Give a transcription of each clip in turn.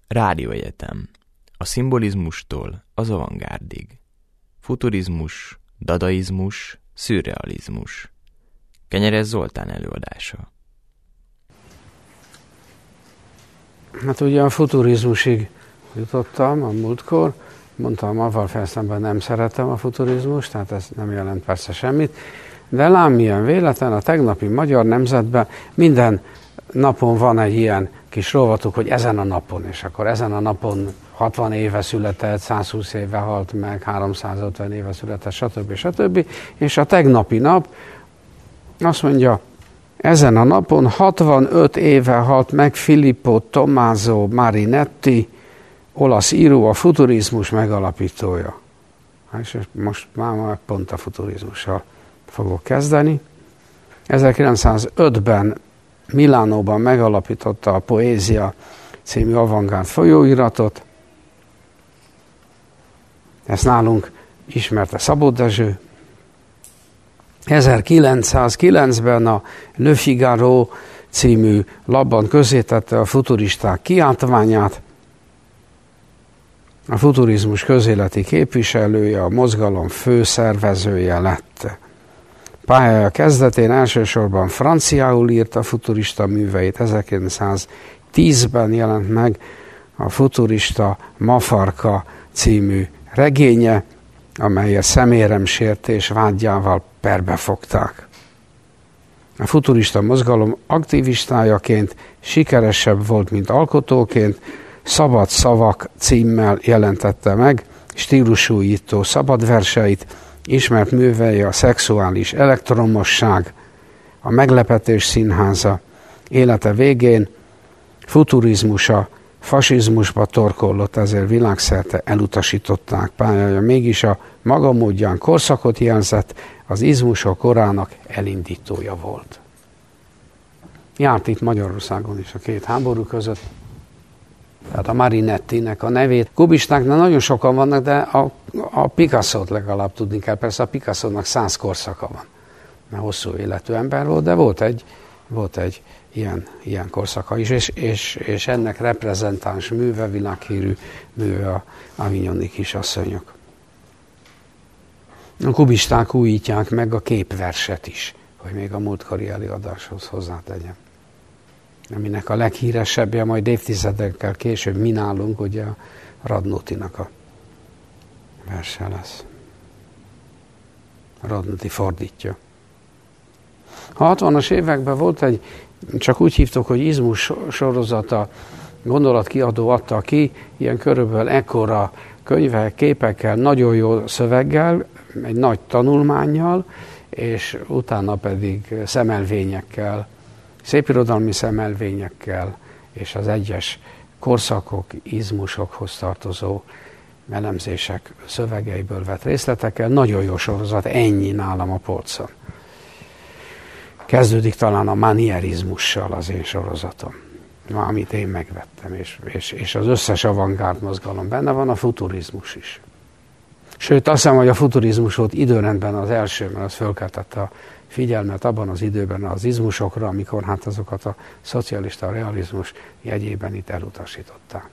Rádióegyetem. A szimbolizmustól az avantgárdig. Futurizmus, dadaizmus, szürrealizmus. Kenyerez Zoltán előadása. Hát ugye a futurizmusig jutottam a múltkor. Mondtam, avval fejeztemben nem szeretem a futurizmust, tehát ez nem jelent persze semmit. De lám milyen véletlen, a tegnapi Magyar Nemzetben minden napon van egy ilyen kis rovatuk, hogy ezen a napon, és akkor ezen a napon 60 éve született, 120 éve halt meg, 350 éve született, stb. És a tegnapi nap azt mondja, ezen a napon 65 éve halt meg Filippo Tommaso Marinetti, olasz író, a futurizmus megalapítója. És most már pont a futurizmussal fogok kezdeni. 1905-ben Milánóban megalapította a Poézia című avantgárd folyóiratot. Ezt nálunk ismerte Szabó Dezső. 1909-ben a Le Figaro című lapban közzétette a futuristák kiáltványát. A futurizmus közéleti képviselője, a mozgalom főszervezője lett. Pályája kezdetén elsősorban franciául írta futurista műveit. 1910-ben jelent meg a futurista Mafarka című regénye, amelyet szeméremsértés vádjával perbe fogták. A futurista mozgalom aktivistájaként sikeresebb volt, mint alkotóként. Szabad szavak címmel jelentette meg stílusújító szabad verseit, ismert művei a szexuális elektromosság, a meglepetés színháza. Élete végén futurizmusa fasizmusba torkollott, ezért világszerte elutasították. Pályája mégis a maga módján korszakot jelzett, az izmusok korának elindítója volt. Járt itt Magyarországon is a két háború között, tehát a Marinettinek a nevét. Kubistáknál nagyon sokan vannak, de a Picasso-t legalább tudni kell. Persze a Picasso-nak 100 korszaka van, mert hosszú életű ember volt, de volt egy ilyen korszaka is, és ennek reprezentáns műve, világhírű műve a avignoni kisasszonyok. A kubisták újítják meg a képverset is, hogy még a múltkori előadáshoz hozzátegyem. Aminek a leghíresebbje majd évtizedekkel később mi nálunk, ugye a Radnótinak a verse lesz. A Radnóti fordítja. A 60-as években volt egy, csak úgy hívtuk, hogy izmus sorozata, gondolatkiadó adta ki, ilyen körülbelül ekkora könyvek, képekkel, nagyon jó szöveggel, egy nagy tanulmánnyal, és utána pedig szemelvényekkel, szépirodalmi szemelvényekkel, és az egyes korszakok, izmusokhoz tartozó elemzések szövegeiből vett részletekkel. Nagyon jó sorozat, ennyi nálam a polcon. Kezdődik talán a manierizmussal az én sorozatom, amit én megvettem, és az összes avantgárd mozgalom benne van, a futurizmus is. Sőt, azt hiszem, hogy a futurizmus volt időrendben az első, mert az fölkeltette a figyelmet abban az időben az izmusokra, amikor hát azokat a szocialista realizmus jegyében itt elutasították.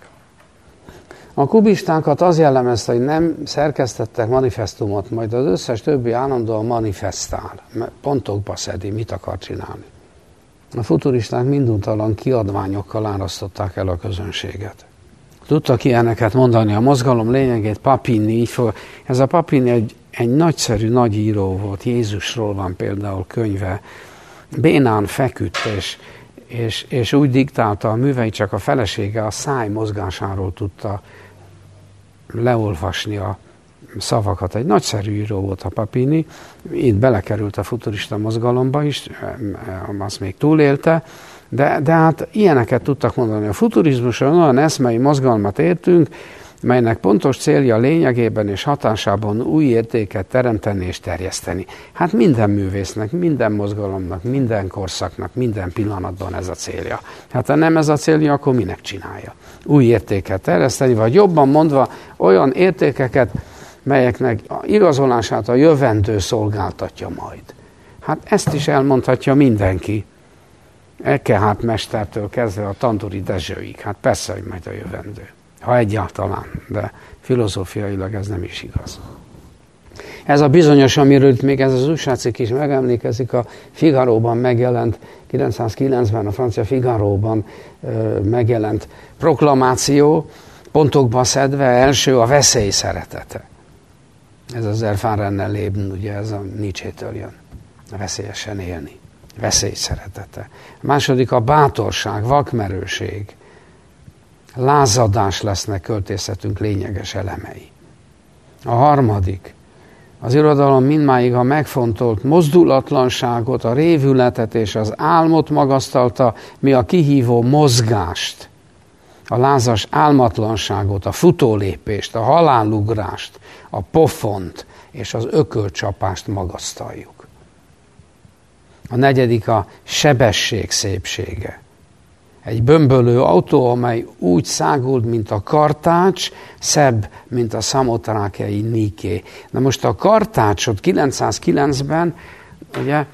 A kubistákat az jellemezte, hogy nem szerkesztettek manifestumot, majd az összes többi állandóan manifestál, pontokba szedi, mit akar csinálni. A futuristák minduntalan kiadványokkal árasztották el a közönséget. Tudtak ilyeneket mondani, a mozgalom lényegét Papini, így fog. Ez a Papini egy nagyszerű nagy író volt, Jézusról van például könyve, bénán feküdt, és úgy diktálta a műveit, csak a felesége a száj mozgásáról tudta leolvasni a szavakat. Egy nagyszerű író volt a Papini, itt belekerült a futurista mozgalomba is, azt még túlélte, de hát ilyeneket tudtak mondani. A futurizmuson olyan eszmei mozgalmat értünk, melynek pontos célja lényegében és hatásában új értéket teremteni és terjeszteni. Hát minden művésznek, minden mozgalomnak, minden korszaknak, minden pillanatban ez a célja. Hát ha nem ez a célja, akkor minek csinálja? Új értéket terjeszteni, vagy jobban mondva olyan értékeket, melyeknek igazolását a jövendő szolgáltatja majd. Hát ezt is elmondhatja mindenki. Eckehart mestertől kezdve a Tanturi Dezsőig. Hát persze, hogy majd a jövendő. Ha egyáltalán, de filozófiailag ez nem is igaz. Ez a bizonyos, amiről itt még ez az újságcikk is megemlékezik, a Figaróban megjelent, 909-ben a francia Figaróban megjelent proklamáció, pontokba szedve, első a veszély szeretete. Ez az Erfahrenen Leben, ugye ez a Nietzsétől jön. Veszélyesen élni. Veszély szeretete. A második a bátorság, vakmerőség. Lázadás lesznek költészetünk lényeges elemei. A harmadik, az irodalom mindmáig a megfontolt mozdulatlanságot, a révületet és az álmot magasztalta, mi a kihívó mozgást, a lázas álmatlanságot, a futólépést, a halálugrást, a pofont és az ökölcsapást magasztaljuk. A negyedik a sebesség szépsége. Egy bömbölő autó, amely úgy száguld, mint a kartács, szebb, mint a szamotrákjai Niké. Na most a kartácsot 909-ben, ugye,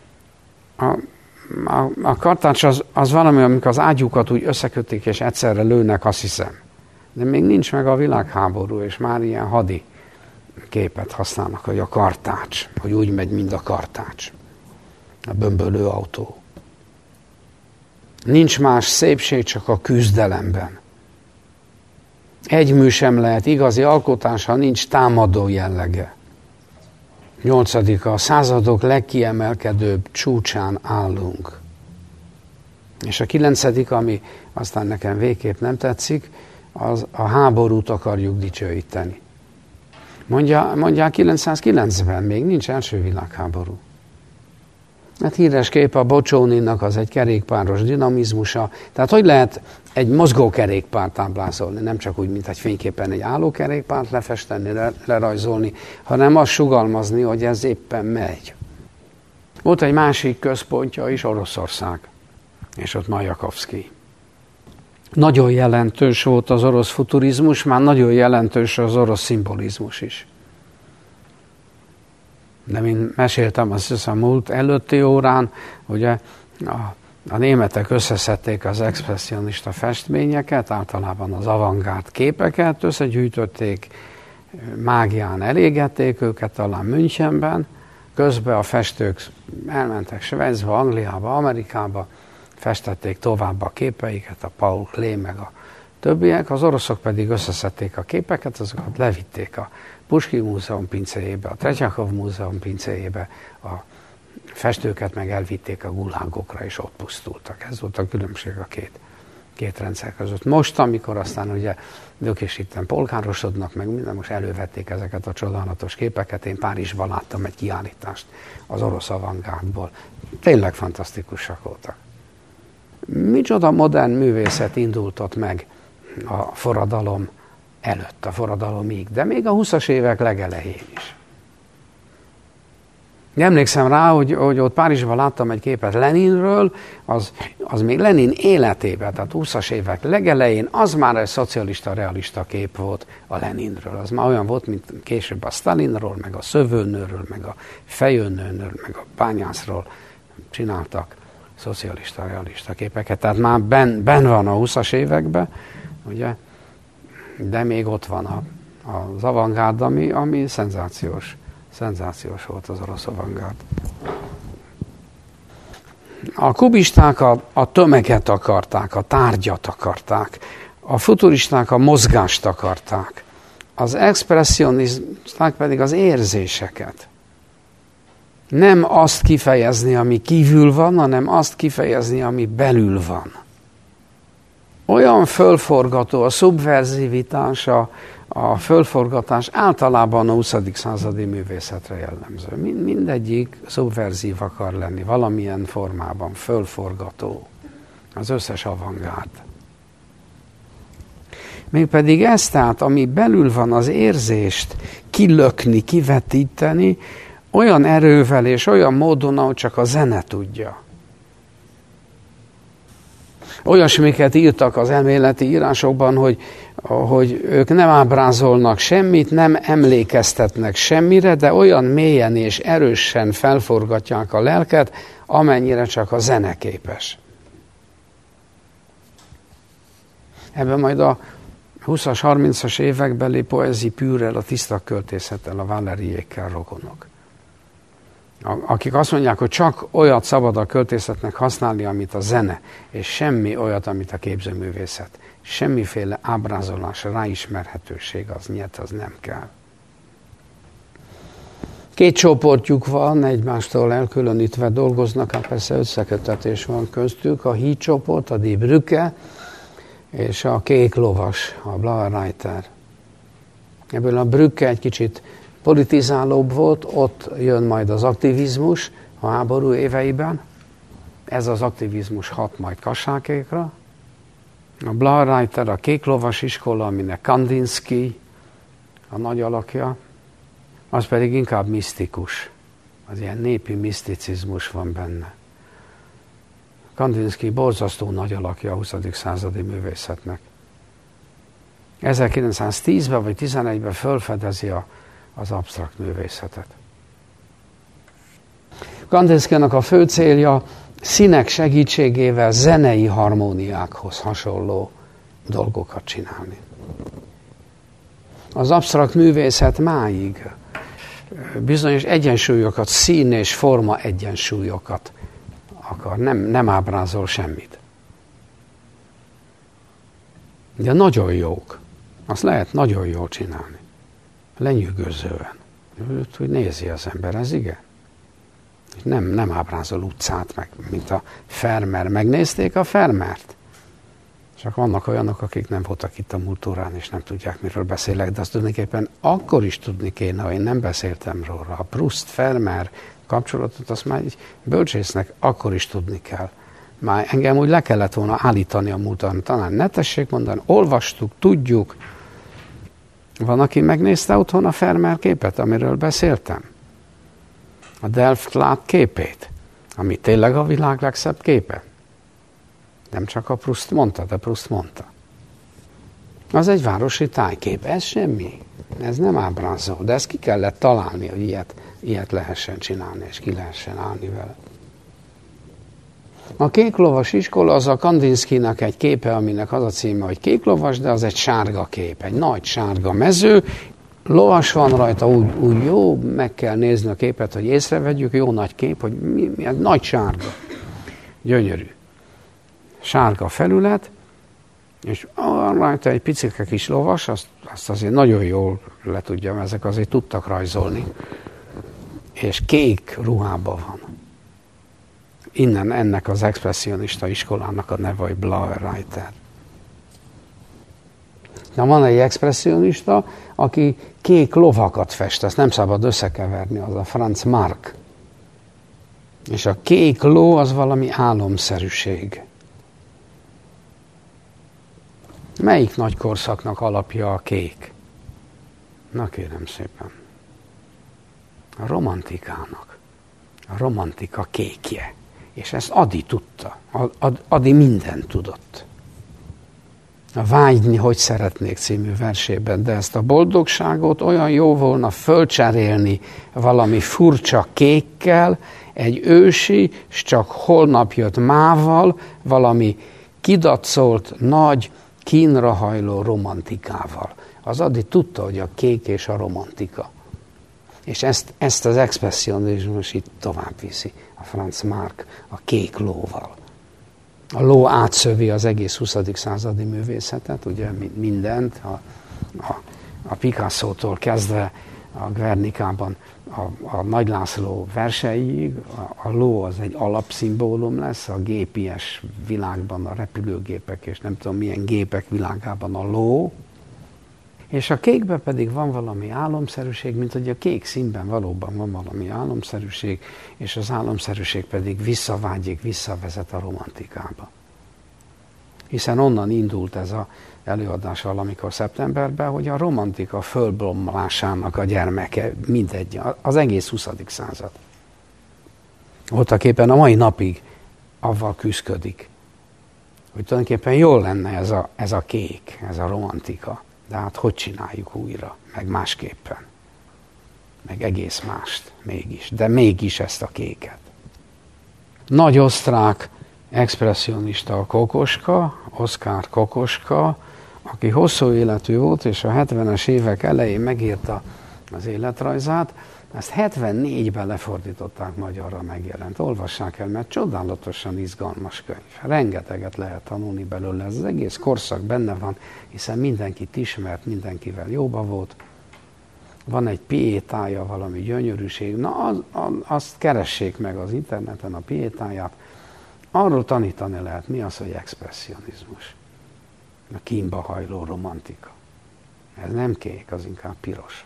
a kartács az valami, amikor az ágyukat úgy összekötik, és egyszerre lőnek, azt hiszem. De még nincs meg a világháború, és már ilyen hadi képet használnak, hogy a kartács, hogy úgy megy, mint a kartács. A bömbölő autó. Nincs más szépség, csak a küzdelemben. Egy mű sem lehet igazi alkotás, ha nincs támadó jellege. 8. A századok legkiemelkedőbb csúcsán állunk. És a 9., ami aztán nekem végképp nem tetszik, az a háborút akarjuk dicsőíteni. Mondják 909-ben, még nincs első világháború. Hát híres kép a Boccioninak az egy kerékpáros dinamizmusa. Tehát hogy lehet egy mozgó kerékpárt ábrázolni, nem csak úgy, mint egy fényképen egy álló kerékpárt lefesteni, lerajzolni, hanem azt sugalmazni, hogy ez éppen megy. Volt egy másik központja is, Oroszország, és ott Majakovszky. Nagyon jelentős volt az orosz futurizmus, már nagyon jelentős az orosz szimbolizmus is. De mint meséltem azt hiszem múlt előtti órán, ugye a németek összeszedték az expresszionista festményeket, általában az avantgárd képeket, összegyűjtötték, mágián elégették őket, talán Münchenben, közben a festők elmentek Svájcba, Angliába, Amerikába, festették tovább a képeiket, a Paul Klee meg a többiek, az oroszok pedig összeszedték a képeket, azokat levitték a Pushkin Múzeum pincéjébe, a Tretyakov Múzeum pincéjébe, a festőket meg elvitték a gulágokra, és ott pusztultak. Ez volt a különbség a két rendszer között. Most, amikor aztán ugye ők is itten polgárosodnak, meg minden, most elővették ezeket a csodálatos képeket. Én Párizsban láttam egy kiállítást az orosz avantgárdból. Tényleg fantasztikusak voltak. Micsoda modern művészet indult ott meg a forradalom előtt, a forradalomig, de még a 20-as évek legelején is. Emlékszem rá, hogy ott Párizsban láttam egy képet Leninről, az még Lenin életében, tehát 20-as évek legelején, az már egy szocialista, realista kép volt a Leninről. Az már olyan volt, mint később a Stalinról, meg a szövőnőről, meg a fejőnőről, meg a bányászról csináltak szocialista, realista képeket. Tehát már ben van a 20-as években, ugye? De még ott van az avantgárd, ami szenzációs volt az orosz avantgárd. A kubisták a tömeget akarták, a tárgyat akarták, a futuristák a mozgást akarták, az expresszionisták pedig az érzéseket. Nem azt kifejezni, ami kívül van, hanem azt kifejezni, ami belül van. Olyan fölforgató a szubverzivitás, a fölforgatás általában a 20. századi művészetre jellemző. Mindegyik szubverzív akar lenni, valamilyen formában, fölforgató. Az összes avantgárd. Mégpedig ez, tehát ami belül van, az érzést kilökni, kivetíteni, olyan erővel és olyan módon, ahogy csak a zene tudja. Olyasmiket írtak az elméleti írásokban, hogy ők nem ábrázolnak semmit, nem emlékeztetnek semmire, de olyan mélyen és erősen felforgatják a lelket, amennyire csak a zene képes. Ebben majd a 20-as, 30-as évekbeli poézi pűrrel, a tiszta költészettel, a Valeriékkel rokonok. Akik azt mondják, hogy csak olyat szabad a költészetnek használni, amit a zene, és semmi olyat, amit a képzőművészet. Semmiféle ábrázolás, ráismerhetőség, az nem kell. Két csoportjuk van, egymástól elkülönítve dolgoznak, hát persze összeköttetés van köztük, a Híd csoport, a Die Brücke, és a Kék lovas, a Blaue Reiter. Ebből a Brücke egy kicsit politizálóbb volt, ott jön majd az aktivizmus a háború éveiben. Ez az aktivizmus hat majd Kassákékra. A Blaue Reiter, a Kék lovas iskola, aminek Kandinsky a nagy alakja, az pedig inkább misztikus. Az ilyen népi miszticizmus van benne. Kandinsky borzasztó nagy alakja a 20. századi művészetnek. 1910-ben vagy 11-ben felfedezi az absztrakt művészetet. Kandinskynak a fő célja színek segítségével zenei harmóniákhoz hasonló dolgokat csinálni. Az absztrakt művészet máig bizonyos egyensúlyokat, szín és forma egyensúlyokat akar, nem ábrázol semmit. De nagyon jók. Azt lehet nagyon jól csinálni. Lenyűgözően. Úgy nézi az ember, ez igen. Nem ábrázol utcát, meg, mint a Vermeer. Megnézték a Vermeert? Csak vannak olyanok, akik nem voltak itt a múlt órán, és nem tudják, miről beszélek, de azt tulajdonképpen akkor is tudni kéne, ha én nem beszéltem róla. A Proust-Vermeer kapcsolatot, azt már egy bölcsésznek akkor is tudni kell. Már engem úgy le kellett volna állítani a múltan. Talán ne tessék mondani, olvastuk, tudjuk. Van, aki megnézte otthon a Vermeer képet, amiről beszéltem? A Delft-Lát képét, ami tényleg a világ legszebb képe. Nem csak a Proust mondta, de Proust mondta. Az egy városi tájkép, ez semmi. Ez nem ábrázol, de ezt ki kellett találni, hogy ilyet lehessen csinálni, és ki lehessen állni vele. A Kék lovas iskola az a Kandinskynak egy képe, aminek az a címe, hogy Kék lovas, de az egy sárga kép, egy nagy sárga mező, lovas van rajta, úgy jó, meg kell nézni a képet, hogy észrevegyük, jó nagy kép, hogy mi nagy sárga. Gyönyörű. Sárga felület, és rajta egy picike kis lovas, azt azért nagyon jól le tudjam, ezek azért tudtak rajzolni, és kék ruhában van. Innen ennek az expresszionista iskolának a neve, hogy Blaue Reiter. Na, van egy expresszionista, aki kék lovakat fest, ezt nem szabad összekeverni, az a Franz Marc. És a kék ló az valami álomszerűség. Melyik nagy korszaknak alapja a kék? Na kérem szépen. A romantikának. A romantika kékje. És ezt Ady tudta. Ady mindent tudott. A Vágyni, hogy szeretnék című versében, de ezt a boldogságot olyan jó volna fölcserélni valami furcsa kékkel, egy ősi, s csak holnap jött mával, valami kidacolt, nagy, kínra hajló romantikával. Az Ady tudta, hogy a kék és a romantika. És ezt az expresszionizmus itt tovább viszi, a Franz Marc a kék lóval. A ló átszövi az egész 20. századi művészetet, ugye mindent, a Picasso-tól kezdve a Guernicában a Nagy László verseiig, a ló az egy alapszimbólum lesz, a gépies világban a repülőgépek és nem tudom milyen gépek világában a ló, és a kékben pedig van valami álomszerűség, mint hogy a kék színben valóban van valami álomszerűség, és az álomszerűség pedig visszavágyik, visszavezet a romantikába. Hiszen onnan indult ez az előadás valamikor szeptemberben, hogy a romantika fölbomlásának a gyermeke mindegy, az egész 20. század. Voltaképpen a mai napig avval küszködik, hogy tulajdonképpen jól lenne ez a kék, ez a romantika. De hát hogy csináljuk újra, meg másképpen, meg egész mást mégis, de mégis ezt a kéket. Nagy osztrák expresszionista a Kokoska, Oskar Kokoska, aki hosszú életű volt, és a 70-es évek elején megírta az életrajzát. Ezt 74-ben lefordították magyarra, megjelent. Olvassák el, mert csodálatosan izgalmas könyv. Rengeteget lehet tanulni belőle, ez az egész korszak benne van, hiszen mindenkit ismert, mindenkivel jóba volt. Van egy piétája, valami gyönyörűség. Na, azt keressék meg az interneten, a piétáját. Arról tanítani lehet, mi az, hogy expresszionizmus. A kínba hajló romantika. Ez nem kék, az inkább piros.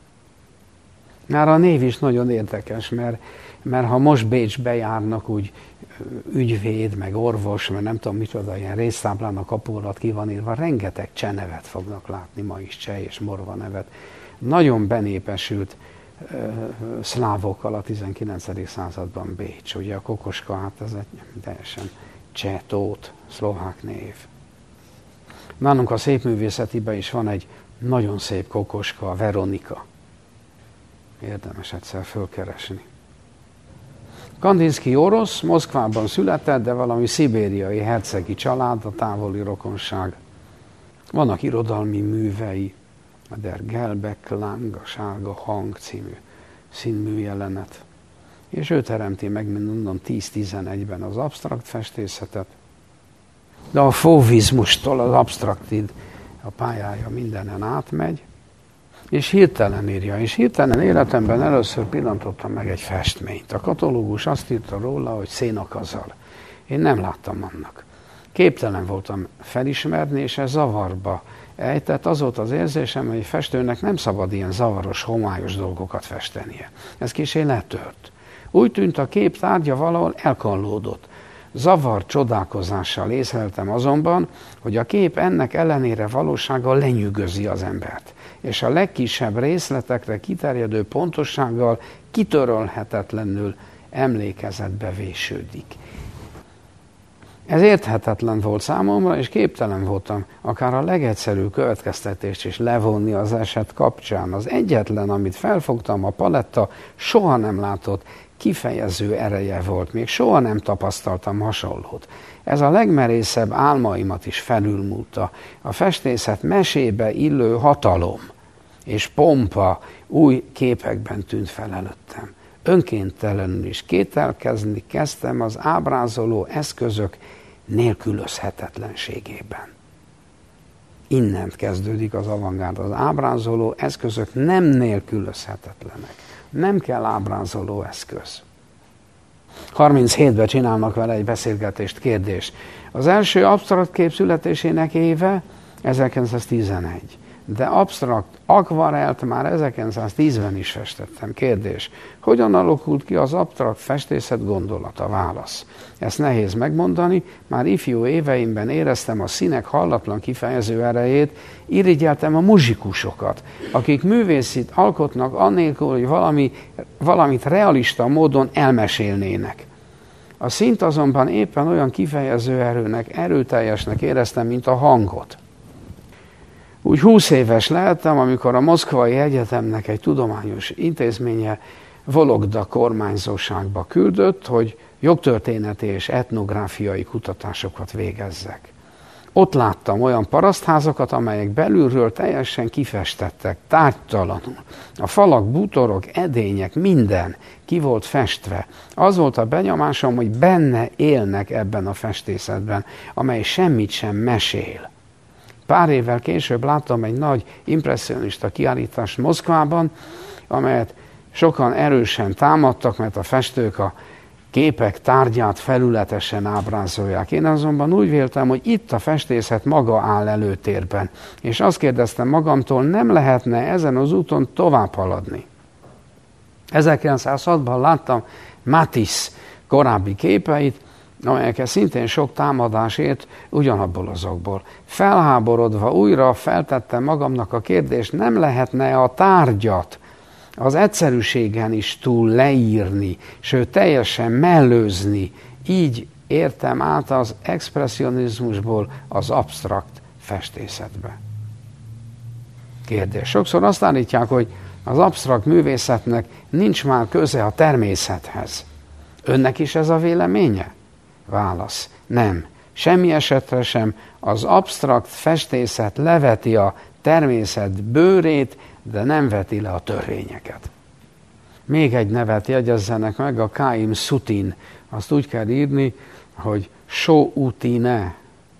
Már a név is nagyon érdekes, mert ha most Bécsbe járnak úgy ügyvéd, meg orvos, mert nem tudom micsoda, ilyen résztáblán a kapu alatt ki van írva, rengeteg cseh nevet fognak látni, ma is cseh és morva nevet. Nagyon benépesült szlávokkal a 19. században Bécs. Ugye a Kokoska, hát ez egy teljesen cseh, tót, szlovák név. Nálunk a szépművészetiben is van egy nagyon szép Kokoska, a Veronika. Érdemes egyszer fölkeresni. Kandinsky orosz, Moszkvában született, de valami szibériai hercegi család, a távoli rokonság. Vannak irodalmi művei, a Der gelbe Klang, a sárga hang című színmű jelenet. És ő teremti meg, mint mondom, 10-11-ben az absztrakt festészetet. De a fauvizmustól az absztraktid a pályája mindenen átmegy, és hirtelen írja. És hirtelen életemben először pillantottam meg egy festményt. A katalógus azt írta róla, hogy szénakazal. Én nem láttam annak. Képtelen voltam felismerni, és ez zavarba ejtett. Az volt az érzésem, hogy egy festőnek nem szabad ilyen zavaros, homályos dolgokat festenie. Ez kissé letört. Úgy tűnt, a kép tárgya valahol elkallódott. Zavar csodálkozással észleltem azonban, hogy a kép ennek ellenére valósággal lenyűgözi az embert, és a legkisebb részletekre kiterjedő pontossággal kitörölhetetlenül emlékezetbe vésődik. Ez érthetetlen volt számomra, és képtelen voltam akár a legegyszerűbb következtetést is levonni az eset kapcsán. Az egyetlen, amit felfogtam, a paletta soha nem látott kifejező ereje volt, még soha nem tapasztaltam hasonlót. Ez a legmerészebb álmaimat is felülmúlta. A festészet mesébe illő hatalom és pompa új képekben tűnt fel előttem. Önkéntelenül is kételkezni kezdtem az ábrázoló eszközök nélkülözhetetlenségében. Innen kezdődik az avantgárd. Az ábrázoló eszközök nem nélkülözhetetlenek. Nem kell ábrázoló eszköz. 37-ben csinálnak vele egy beszélgetést, kérdés. Az első absztrakt kép születésének éve 1911. De absztrakt akvarelt már 1910-ben is festettem. Kérdés. Hogyan alakult ki az absztrakt festészet gondolata? Válasz. Ezt nehéz megmondani, már ifjú éveimben éreztem a színek hallatlan kifejező erejét, irigyeltem a muzsikusokat, akik művészit alkotnak annélkül, hogy valamit realista módon elmesélnének. A színt azonban éppen olyan kifejező erőnek, erőteljesnek éreztem, mint a hangot. Úgy 20 éves lehettem, amikor a Moszkvai Egyetemnek egy tudományos intézménye Vologda kormányzóságba küldött, hogy jogtörténeti és etnográfiai kutatásokat végezzek. Ott láttam olyan parasztházakat, amelyek belülről teljesen kifestettek, tárgytalanul. A falak, bútorok, edények, minden ki volt festve. Az volt a benyomásom, hogy benne élnek ebben a festészetben, amely semmit sem mesél. Pár évvel később láttam egy nagy impresszionista kiállítást Moszkvában, amelyet sokan erősen támadtak, mert a festők a képek tárgyát felületesen ábrázolják. Én azonban úgy véltem, hogy itt a festészet maga áll előtérben, és azt kérdeztem magamtól, nem lehetne ezen az úton tovább haladni. 1906-ban láttam Matisse korábbi képeit, amelyeket szintén sok támadás ért ugyanabból azokból. Felháborodva újra feltettem magamnak a kérdést, nem lehetne a tárgyat az egyszerűségen is túl leírni, sőt teljesen mellőzni. Így értem át az expresszionizmusból az absztrakt festészetbe. Kérdés. Sokszor azt állítják, hogy az absztrakt művészetnek nincs már köze a természethez. Önnek is ez a véleménye? Válasz. Nem. Semmi esetre sem. Az absztrakt festészet leveti a természet bőrét, de nem veti le a törvényeket. Még egy nevet jegyezzenek meg, a Chaim Sutin. Azt úgy kell írni, hogy Soutine.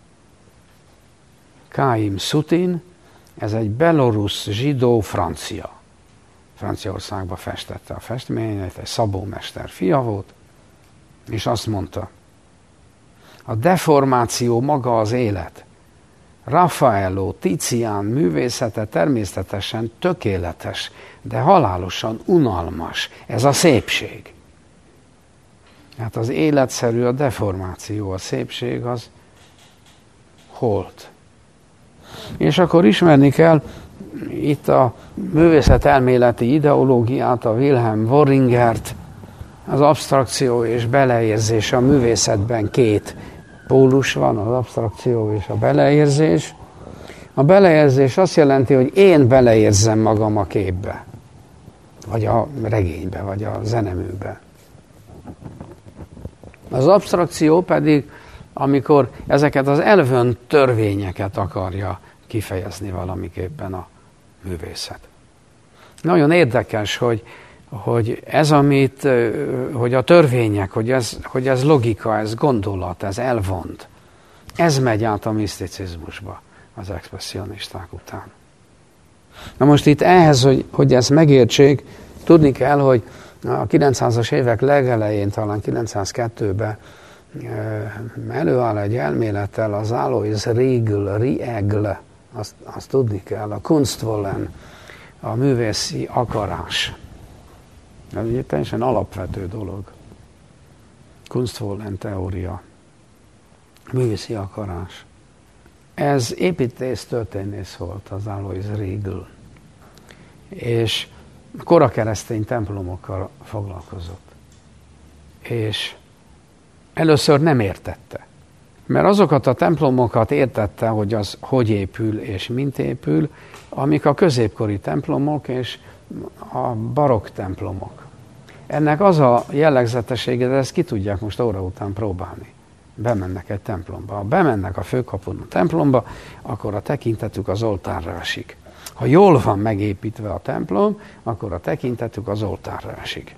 Chaim Sutin, ez egy belorusz zsidó francia. Franciaországban festette a festményeit, egy szabómester fia volt, és azt mondta, a deformáció maga az élet. Raffaello, Tizian művészete természetesen tökéletes, de halálosan unalmas. Ez a szépség. Hát az életszerű a deformáció, a szépség az holt. És akkor ismerni kell itt a művészetelméleti ideológiát, a Wilhelm Worringert, az absztrakció és beleérzés a művészetben két pólus van, az absztrakció és a beleérzés. A beleérzés azt jelenti, hogy én beleérzem magam a képbe, vagy a regénybe, vagy a zeneműbe. Az absztrakció pedig, amikor ezeket az elvönt törvényeket akarja kifejezni valamiképpen a művészet. Nagyon érdekes, hogy ez, hogy a törvények, hogy ez logika, ez gondolat, ez elvont. Ez megy át a miszticizmusba az expresszionisták után. Na most itt ehhez, hogy ezt megértsék, tudni kell, hogy a 900-as évek legelején, talán 902-ben előáll egy elmélettel az Alois Riegl, azt tudni kell, a Kunstwollen, a művészi akarás. Ez egy teljesen alapvető dolog. Kunstwollen teória. Művészi akarás. Ez építész-történész volt, az Alois Riegl. És kora keresztény templomokkal foglalkozott. És először nem értette. Mert azokat a templomokat értette, hogy az hogy épül és mint épül, amik a középkori templomok és a barokk templomok. Ennek az a jellegzetessége, de ezt ki tudják most óra után próbálni. Bemennek egy templomba. Ha bemennek a főkapun a templomba, akkor a tekintetük az oltárra esik. Ha jól van megépítve a templom, akkor a tekintetük az oltárra esik.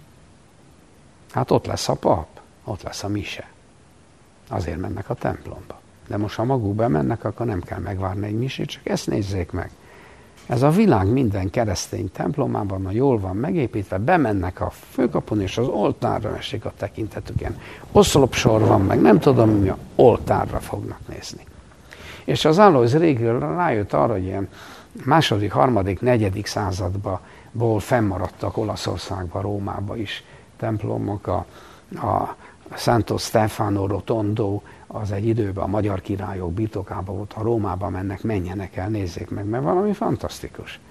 Hát ott lesz a pap, ott lesz a mise. Azért mennek a templomba. De most, ha maguk bemennek, akkor nem kell megvárni egy misét, csak ezt nézzék meg. Ez a világ minden keresztény templomában, ha jól van megépítve, bemennek a főkapun, és az oltárra esik a tekintetüken. Oszlopsor van, meg nem tudom, mi a oltárra fognak nézni. És az Alois Riegl rájött arra, hogy ilyen második, harmadik, negyedik századból fennmaradtak Olaszországban, Rómában is templomok, a Santo Stefano Rotondo, az egy időben a magyar királyok birtokában volt, ha Rómába mennek, menjenek el, nézzék meg, mert valami fantasztikus.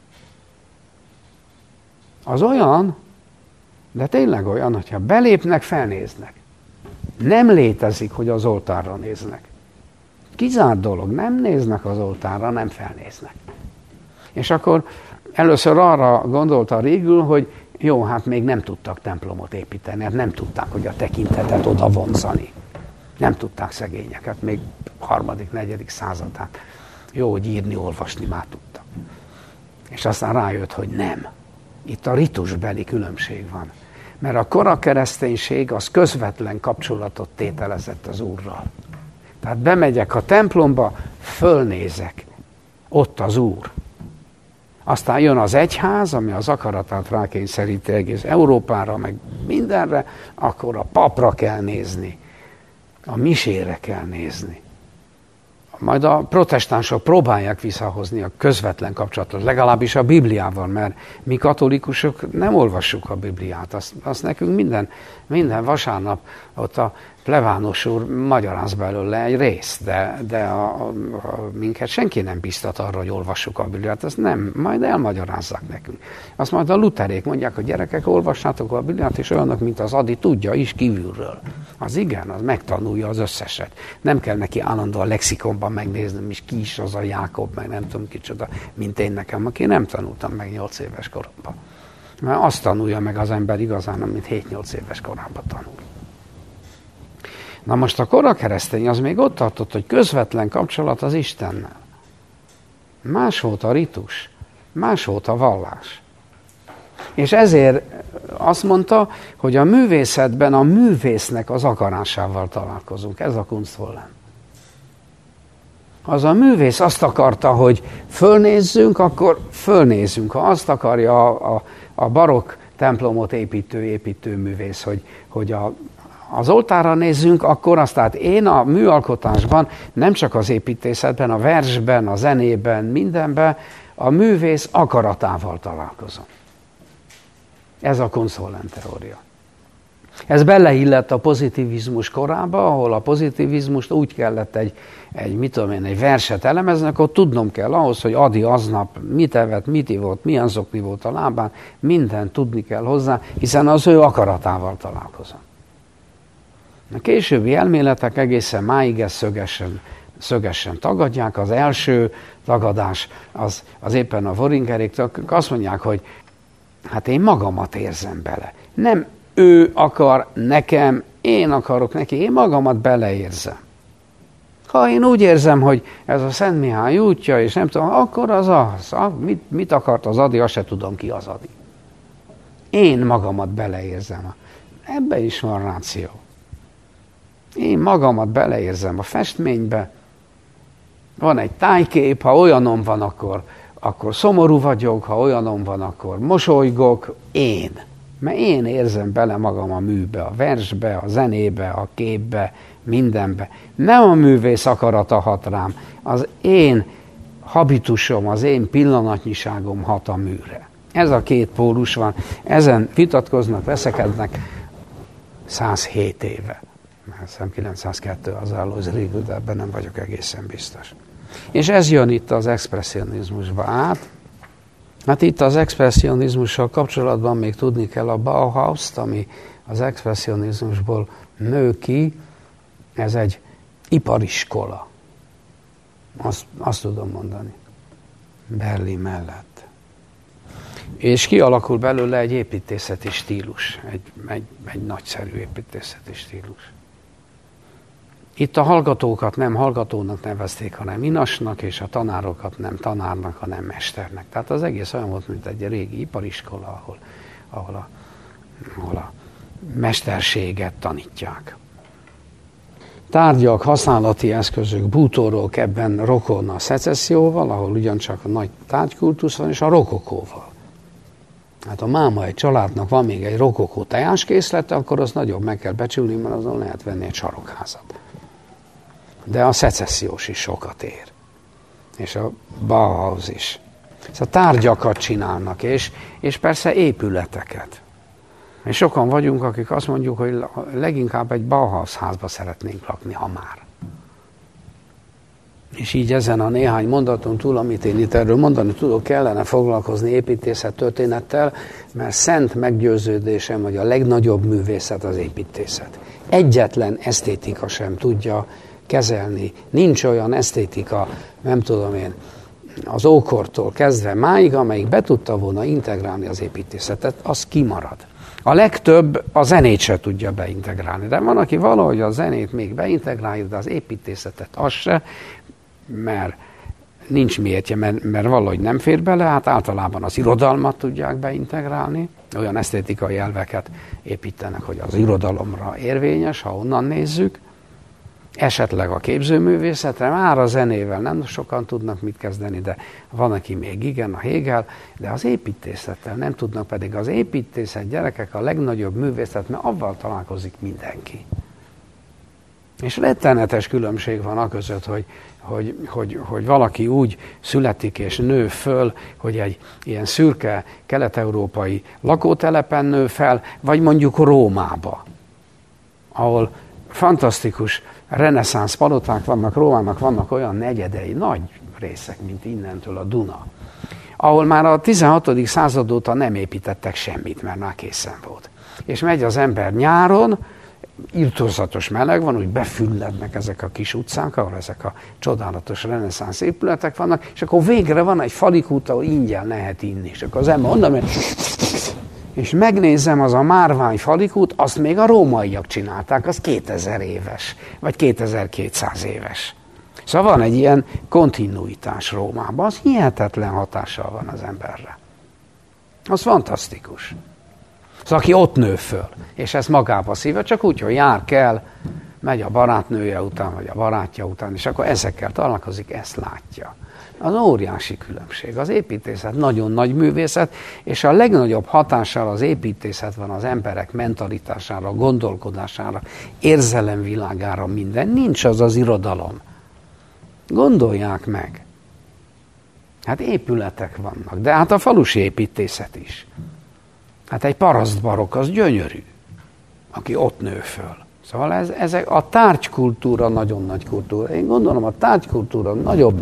Az olyan, de tényleg olyan, hogyha belépnek, felnéznek. Nem létezik, hogy az oltárra néznek. Kizárt dolog, nem néznek az oltárra, nem felnéznek. És akkor először arra gondolta Riegl, hogy jó, hát még nem tudtak templomot építeni, hát nem tudták, hogy a tekintetet oda vonzani. Nem tudták szegényeket, még harmadik, negyedik századát. Jó, hogy írni, olvasni már tudtak. És aztán rájött, hogy nem. Itt a ritusbeli különbség van. Mert a kora kereszténység az közvetlen kapcsolatot tételezett az Úrral. Tehát bemegyek a templomba, fölnézek. Ott az Úr. Aztán jön az egyház, ami az akaratát rákényszeríti egész Európára, meg mindenre, akkor a papra kell nézni. A misére kell nézni. Majd a protestánsok próbálják visszahozni a közvetlen kapcsolatot, legalábbis a Bibliával, mert mi katolikusok nem olvassuk a Bibliát. Azt nekünk minden vasárnap ott a plebános úr magyaráz belőle egy részt, de minket senki nem biztat arra, hogy olvassuk a Bibliát. Azt nem, majd elmagyarázzák nekünk. Azt majd a luterék mondják, hogy gyerekek, olvassátok a Bibliát, és olyanok, mint az Adi tudja is kívülről. Az igen, az megtanulja az összeset. Nem kell neki állandóan lexikonban megnézni, és ki is az a Jákob, meg nem tudom kicsoda, mint én nekem, aki nem tanultam meg 8 éves koromban. Mert azt tanulja meg az ember igazán, amit 7-8 éves korában tanul. Na most a kora keresztény az még ott tartott, hogy közvetlen kapcsolat az Istennel. Más volt a ritus, más volt a vallás. És ezért azt mondta, hogy a művészetben a művésznek az akarásával találkozunk. Ez a Kunstvollen. Az a művész azt akarta, hogy fölnézzünk, akkor fölnézzünk. Ha azt akarja a barokk templomot építő művész, hogy az oltárra nézzünk, akkor azt, tehát én a műalkotásban, nem csak az építészetben, a versben, a zenében, mindenben, a művész akaratával találkozom. Ez a Kunstvollen teória. Ez beleillett a pozitivizmus korába, ahol a pozitivizmust úgy kellett egy verset elemezni, akkor tudnom kell ahhoz, hogy Adi aznap mit evett, mit ivott, milyen zokni volt a lábán, mindent tudni kell hozzá, hiszen az ő akaratával találkozom. A későbbi elméletek egészen máig ezt szögesen tagadják. Az első tagadás az éppen a Voringerék, azt mondják, hogy hát én magamat érzem bele. Nem ő akar nekem, én akarok neki, én magamat beleérzem. Ha én úgy érzem, hogy ez a Szent Mihály útja, és nem tudom, akkor az. Mit akart az Adi, azt se tudom, ki az Adi. Én magamat beleérzem. Ebbe is van ráció. Én magamat beleérzem a festménybe. Van egy tájkép, ha olyanom van, akkor szomorú vagyok, ha olyanom van, akkor mosolygok. Én. Mert én érzem bele magam a műbe, a versbe, a zenébe, a képbe, mindenbe. Nem a művész akarata hat rám, az én habitusom, az én pillanatnyiságom hat a műre. Ez a két pólus van, ezen vitatkoznak, veszekednek 107 éve. Mert 902 az álló, ez régül, de ebben nem vagyok egészen biztos. És ez jön itt az expresszionizmusba át. Hát itt az expresszionizmussal kapcsolatban még tudni kell a Bauhaust, ami az expresszionizmusból nő ki, ez egy ipariskola. Azt tudom mondani. Berlin mellett. És kialakul belőle egy építészeti stílus, egy nagyszerű építészeti stílus. Itt a hallgatókat nem hallgatónak nevezték, hanem inasnak, és a tanárokat nem tanárnak, hanem mesternek. Tehát az egész olyan volt, mint egy régi ipariskola, ahol a mesterséget tanítják. Tárgyak, használati eszközök, bútorok, ebben rokon a szecesszióval, ahol ugyancsak a nagy tárgykultusz van, és a rokokóval. Hát a máma egy családnak van még egy rokokó teáskészlete, akkor az nagyobb meg kell becsülni, mert azon lehet venni egy sarokházat. De a szecessziós is sokat ér. És a Bauhaus is. Szóval tárgyakat csinálnak, és persze épületeket. És sokan vagyunk, akik azt mondjuk, hogy leginkább egy Bauhaus házba szeretnénk lakni, ha már. És így ezen a néhány mondaton túl, amit én itt erről mondani tudok, kellene foglalkozni építészettörténettel, mert szent meggyőződésem, hogy a legnagyobb művészet az építészet. Egyetlen esztétika sem tudja kezelni. Nincs olyan esztétika, nem tudom én, az ókortól kezdve máig, amelyik be tudta volna integrálni az építészetet, az kimarad. A legtöbb a zenét se tudja beintegrálni, de van, aki valahogy a zenét még beintegrálja, de az építészetet az se, mert nincs miértje, mert valahogy nem fér bele, hát általában az irodalmat tudják beintegrálni, olyan esztétikai elveket építenek, hogy az irodalomra érvényes, ha onnan nézzük, esetleg a képzőművészetre, már a zenével nem sokan tudnak mit kezdeni, de van, aki még igen, a Hegel, de az építészettel nem tudnak, pedig az építészet, gyerekek, a legnagyobb művészet, mert avval találkozik mindenki. És rettenetes különbség van a között, hogy valaki úgy születik és nő föl, hogy egy ilyen szürke kelet-európai lakótelepen nő fel, vagy mondjuk Rómába, ahol fantasztikus reneszánsz paloták vannak, Rómának vannak olyan negyedei, nagy részek, mint innentől a Duna, ahol már a 16. század óta nem építettek semmit, mert már készen volt. És megy az ember nyáron, irtózatos meleg van, úgy befüllednek ezek a kis utcák, ahol ezek a csodálatos reneszánsz épületek vannak, és akkor végre van egy falikút, ahol ingyen lehet inni, és akkor az ember onnan megy, És megnézem, az a márványfalikút, azt még a rómaiak csinálták, az 2000 éves, vagy 2200 éves. Szóval van egy ilyen kontinuitás Rómában, az hihetetlen hatással van az emberre. Az fantasztikus. Szóval aki ott nő föl, és ezt magába szívja, csak úgy, hogy jár kell, megy a barátnője után, vagy a barátja után, és akkor ezekkel találkozik, ezt látja. Az óriási különbség. Az építészet nagyon nagy művészet, és a legnagyobb hatással az építészet van az emberek mentalitására, gondolkodására, érzelemvilágára, minden. Nincs az az irodalom. Gondolják meg. Hát épületek vannak, de hát a falusi építészet is. Hát egy parasztbarokk az gyönyörű, aki ott nő föl. Szóval ezek a tárgykultúra nagyon nagy kultúra. Én gondolom, a tárgykultúra nagyobb,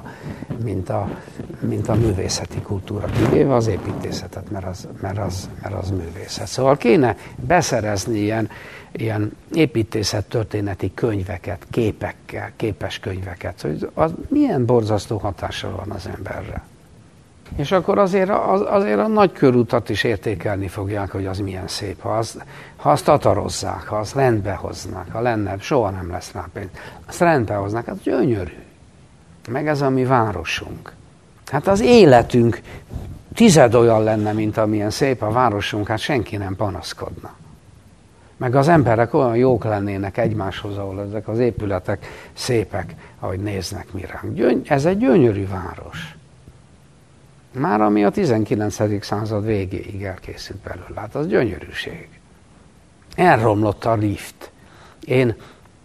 mint a művészeti kultúra, kivéve az építészetet, mert az művészet. Szóval kéne beszerezni ilyen építészettörténeti könyveket, képekkel, képes könyveket, hogy az milyen borzasztó hatással van az emberre. És akkor azért a nagy körutat is értékelni fogják, hogy az milyen szép. Ha azt tatarozzák, ha azt rendbe hoznák, ha lenne, soha nem lesz rá pénz. Azt rendbe hoznák, hát gyönyörű. Meg ez a mi városunk. Hát az életünk 10 olyan lenne, mint amilyen szép a városunk, hát senki nem panaszkodna. Meg az emberek olyan jók lennének egymáshoz, ahol ezek az épületek szépek, ahogy néznek mi ránk. Ez egy gyönyörű város. Már ami a 19. század végéig elkészült belőle. Hát az gyönyörűség. Elromlott a lift. Én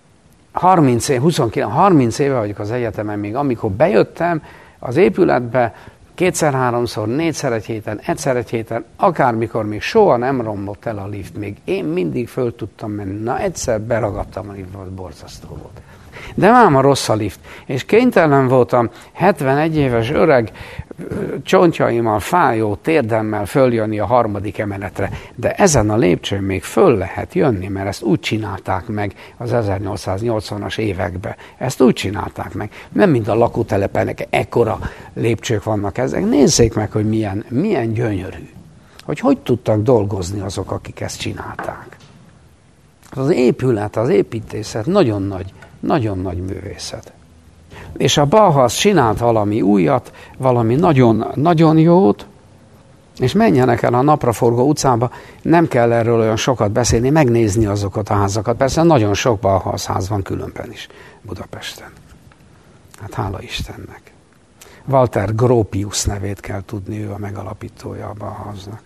30 éve vagyok az egyetemen, még amikor bejöttem az épületbe, 2-3-szor, 4-szer egy héten, 1-szer egy héten, akármikor még soha nem romlott el a lift. Még én mindig föl tudtam menni. Na egyszer beragadtam a liftbe, az borzasztó volt. De már a rossz a lift. És kénytelen voltam 71 éves öreg csontjaimmal, fájó térdemmel följönni a 3. emeletre. De ezen a lépcsőn még föl lehet jönni, mert ezt úgy csinálták meg az 1880-as években. Ezt úgy csinálták meg. Nem mint a lakótelepenek, ekkora lépcsők vannak ezek. Nézzék meg, hogy milyen gyönyörű. Hogy tudtak dolgozni azok, akik ezt csinálták. Az épület, az építészet nagyon nagy művészet. És a Bauhaus csinált valami újat, valami nagyon jót, és menjenek el a Napraforgó utcába, nem kell erről olyan sokat beszélni, megnézni azokat a házakat. Persze nagyon sok Bauhaus ház van különben is Budapesten. Hát hála Istennek. Walter Gropius nevét kell tudni, ő a megalapítója a Bauhausnak.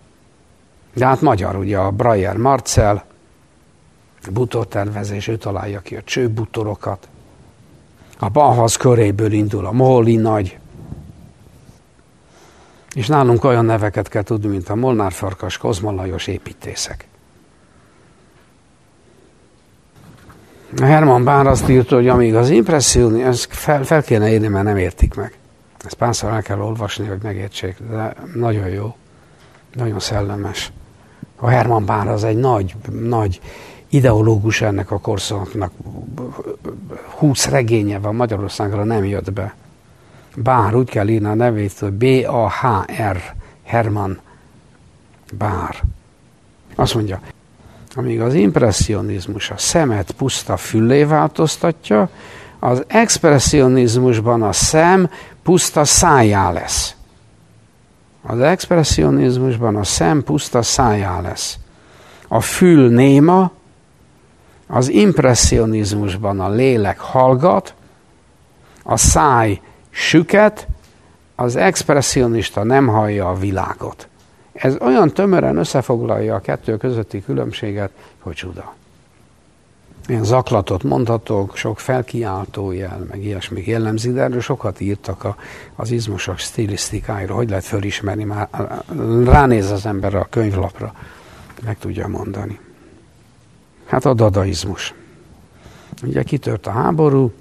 De hát magyar, ugye a Breyer Marcel, bútortervezés, ő találja ki a csőbútorokat. A Bauhaus köréből indul a Moholy Nagy. És nálunk olyan neveket kell tudni, mint a Molnár Farkas, Kozma Lajos építészek. A Hermann Bahr azt írta, hogy amíg az impresszió, ezt fel kéne írni, mert nem értik meg. Ezt párszor el kell olvasni, hogy megértsék, de nagyon jó, nagyon szellemes. A Hermann Bahr az egy nagy ideológus ennek a korszaknak. 20 regénye van, Magyarországra nem jött be. Bahr, úgy kell írni a nevét, hogy B-A-H-R, Hermann Bahr. Azt mondja, amíg az impresszionizmus a szemet puszta füllé változtatja, az expresszionizmusban a szem puszta szájá lesz. Az expresszionizmusban a szem puszta szájá lesz. A fül néma, az impresszionizmusban a lélek hallgat, a száj süket, az expresszionista nem hallja a világot. Ez olyan tömören összefoglalja a kettő közötti különbséget, hogy csuda. Ilyen zaklatot mondhatok, sok felkiáltó jel, meg ilyesmi jellemzik, de erről sokat írtak az izmosok stilisztikáiról, hogy lehet fölismerni, már ránéz az ember a könyvlapra, meg tudja mondani. Hát a dadaizmus. Ugye kitört a háború,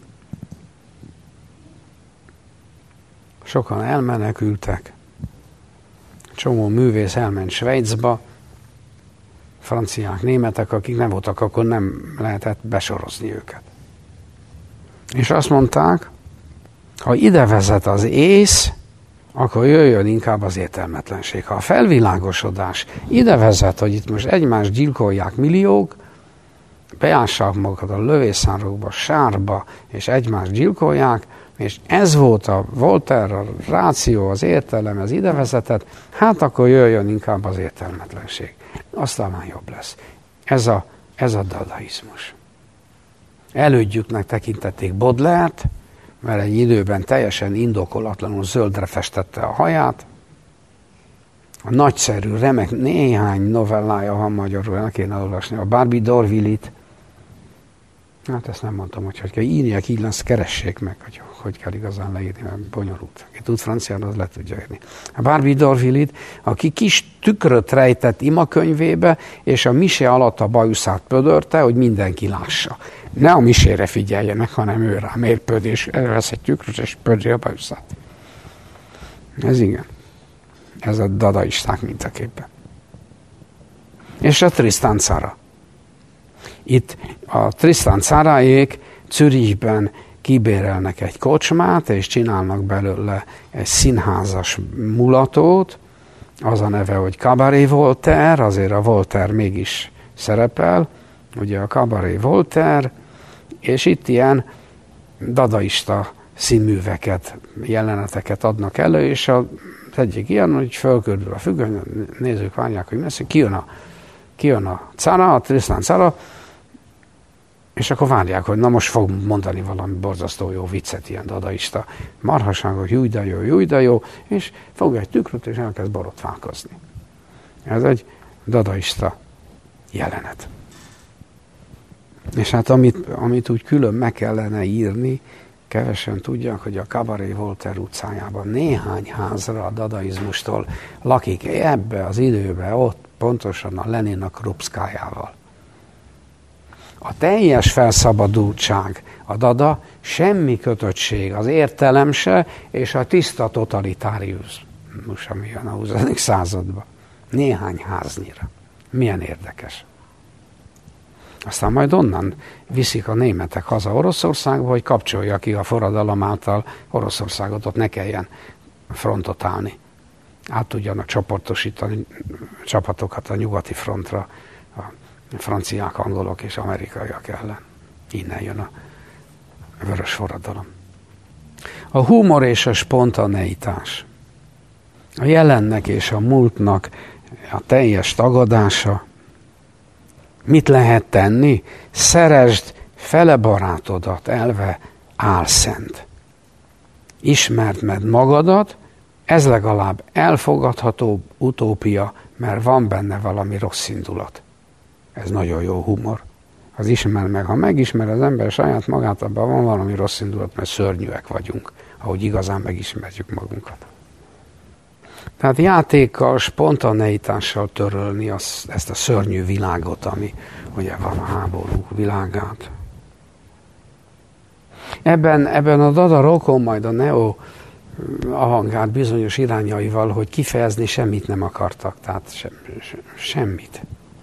sokan elmenekültek, csomó művész elment Svájcba, franciák, németek, akik nem voltak, akkor nem lehetett besorozni őket. És azt mondták, ha ide vezet az ész, akkor jöjjön inkább az értelmetlenség. Ha a felvilágosodás ide vezet, hogy itt most egymást gyilkolják milliók, beássák magukat a lövészárokba, sárba, és egymást gyilkolják, és ez volt a Voltaire, a ráció, az értelem, ez ide vezetett, hát akkor jöjjön inkább az értelmetlenség. Aztán már jobb lesz. Ez a dadaizmus. Elődjüknek tekintették Baudelaire-t, mert egy időben teljesen indokolatlanul zöldre festette a haját. A nagyszerű, remek, néhány novellája van magyarul, el kéne olvasni. A Barbie d'Aurevilly-t. Hát ezt nem mondtam, hogy kell írják, így lesz, keressék meg, hogy kell igazán leírni, mert bonyolult. Aki tud francián, az le tudja írni. A Barbie d'Aurevilly-t, aki kis tükröt rejtett imakönyvébe, és a mise alatt a bajuszát pödörte, hogy mindenki lássa. Ne a misére figyeljenek, hanem ő rá mérpöd, és elvesz egy tükröt, és pödri a bajuszát. Ez igen. Ez a dadaisták mintaképpen. És a Tristan Tzara. Itt a Tristan Tzaraék Zürichben kibérelnek egy kocsmát, és csinálnak belőle egy színházas mulatót, az a neve, hogy Cabaret Voltaire, azért a Voltaire mégis szerepel, ugye a Cabaret Voltaire, és itt ilyen dadaista színműveket, jeleneteket adnak elő, és az egyik ilyen, hogy fölkördül a függöny, nézők várják, hogy messze, kijön a Tzara, a Tristan Tzara, és akkor várják, hogy na most fog mondani valami borzasztó jó viccet, ilyen dadaista marhaságok, júj de jó, és fogja egy tükröt, és elkezd borotválkozni. Ez egy dadaista jelenet. És hát amit úgy külön meg kellene írni, kevesen tudják, hogy a Cabaret Voltaire utcájában néhány házra a dadaizmustól lakik ebbe az időbe, ott pontosan a Lenin a Krupszkájával. A teljes felszabadultság, a dada, semmi kötöttség, az értelem se, és a tiszta totalitárius, ami jön a 20. században. Néhány háznyira. Milyen érdekes. Aztán majd onnan viszik a németek haza Oroszországba, hogy kapcsolja ki a forradalom által Oroszországot, ott ne kelljen frontot állni. Át tudjanak csoportosítani csapatokat a nyugati frontra, a franciák, angolok és amerikaiak ellen. Innen jön a vörös forradalom. A humor és a spontaneitás. A jelennek és a múltnak a teljes tagadása. Mit lehet tenni? Szeresd fele barátodat, elve álszent. Ismerd meg magadat, ez legalább elfogadható utópia, mert van benne valami rossz indulat. Ez nagyon jó humor. Az ismer meg. Ha megismer az ember saját magát, abban van valami rossz indulat, mert szörnyűek vagyunk, ahogy igazán megismerjük magunkat. Tehát játékkal, spontaneitással törölni ezt a szörnyű világot, ami ugye van a háború világát. Ebben a dada rokon majd a neo avantgárd bizonyos irányaival, hogy kifejezni semmit nem akartak, tehát semmit.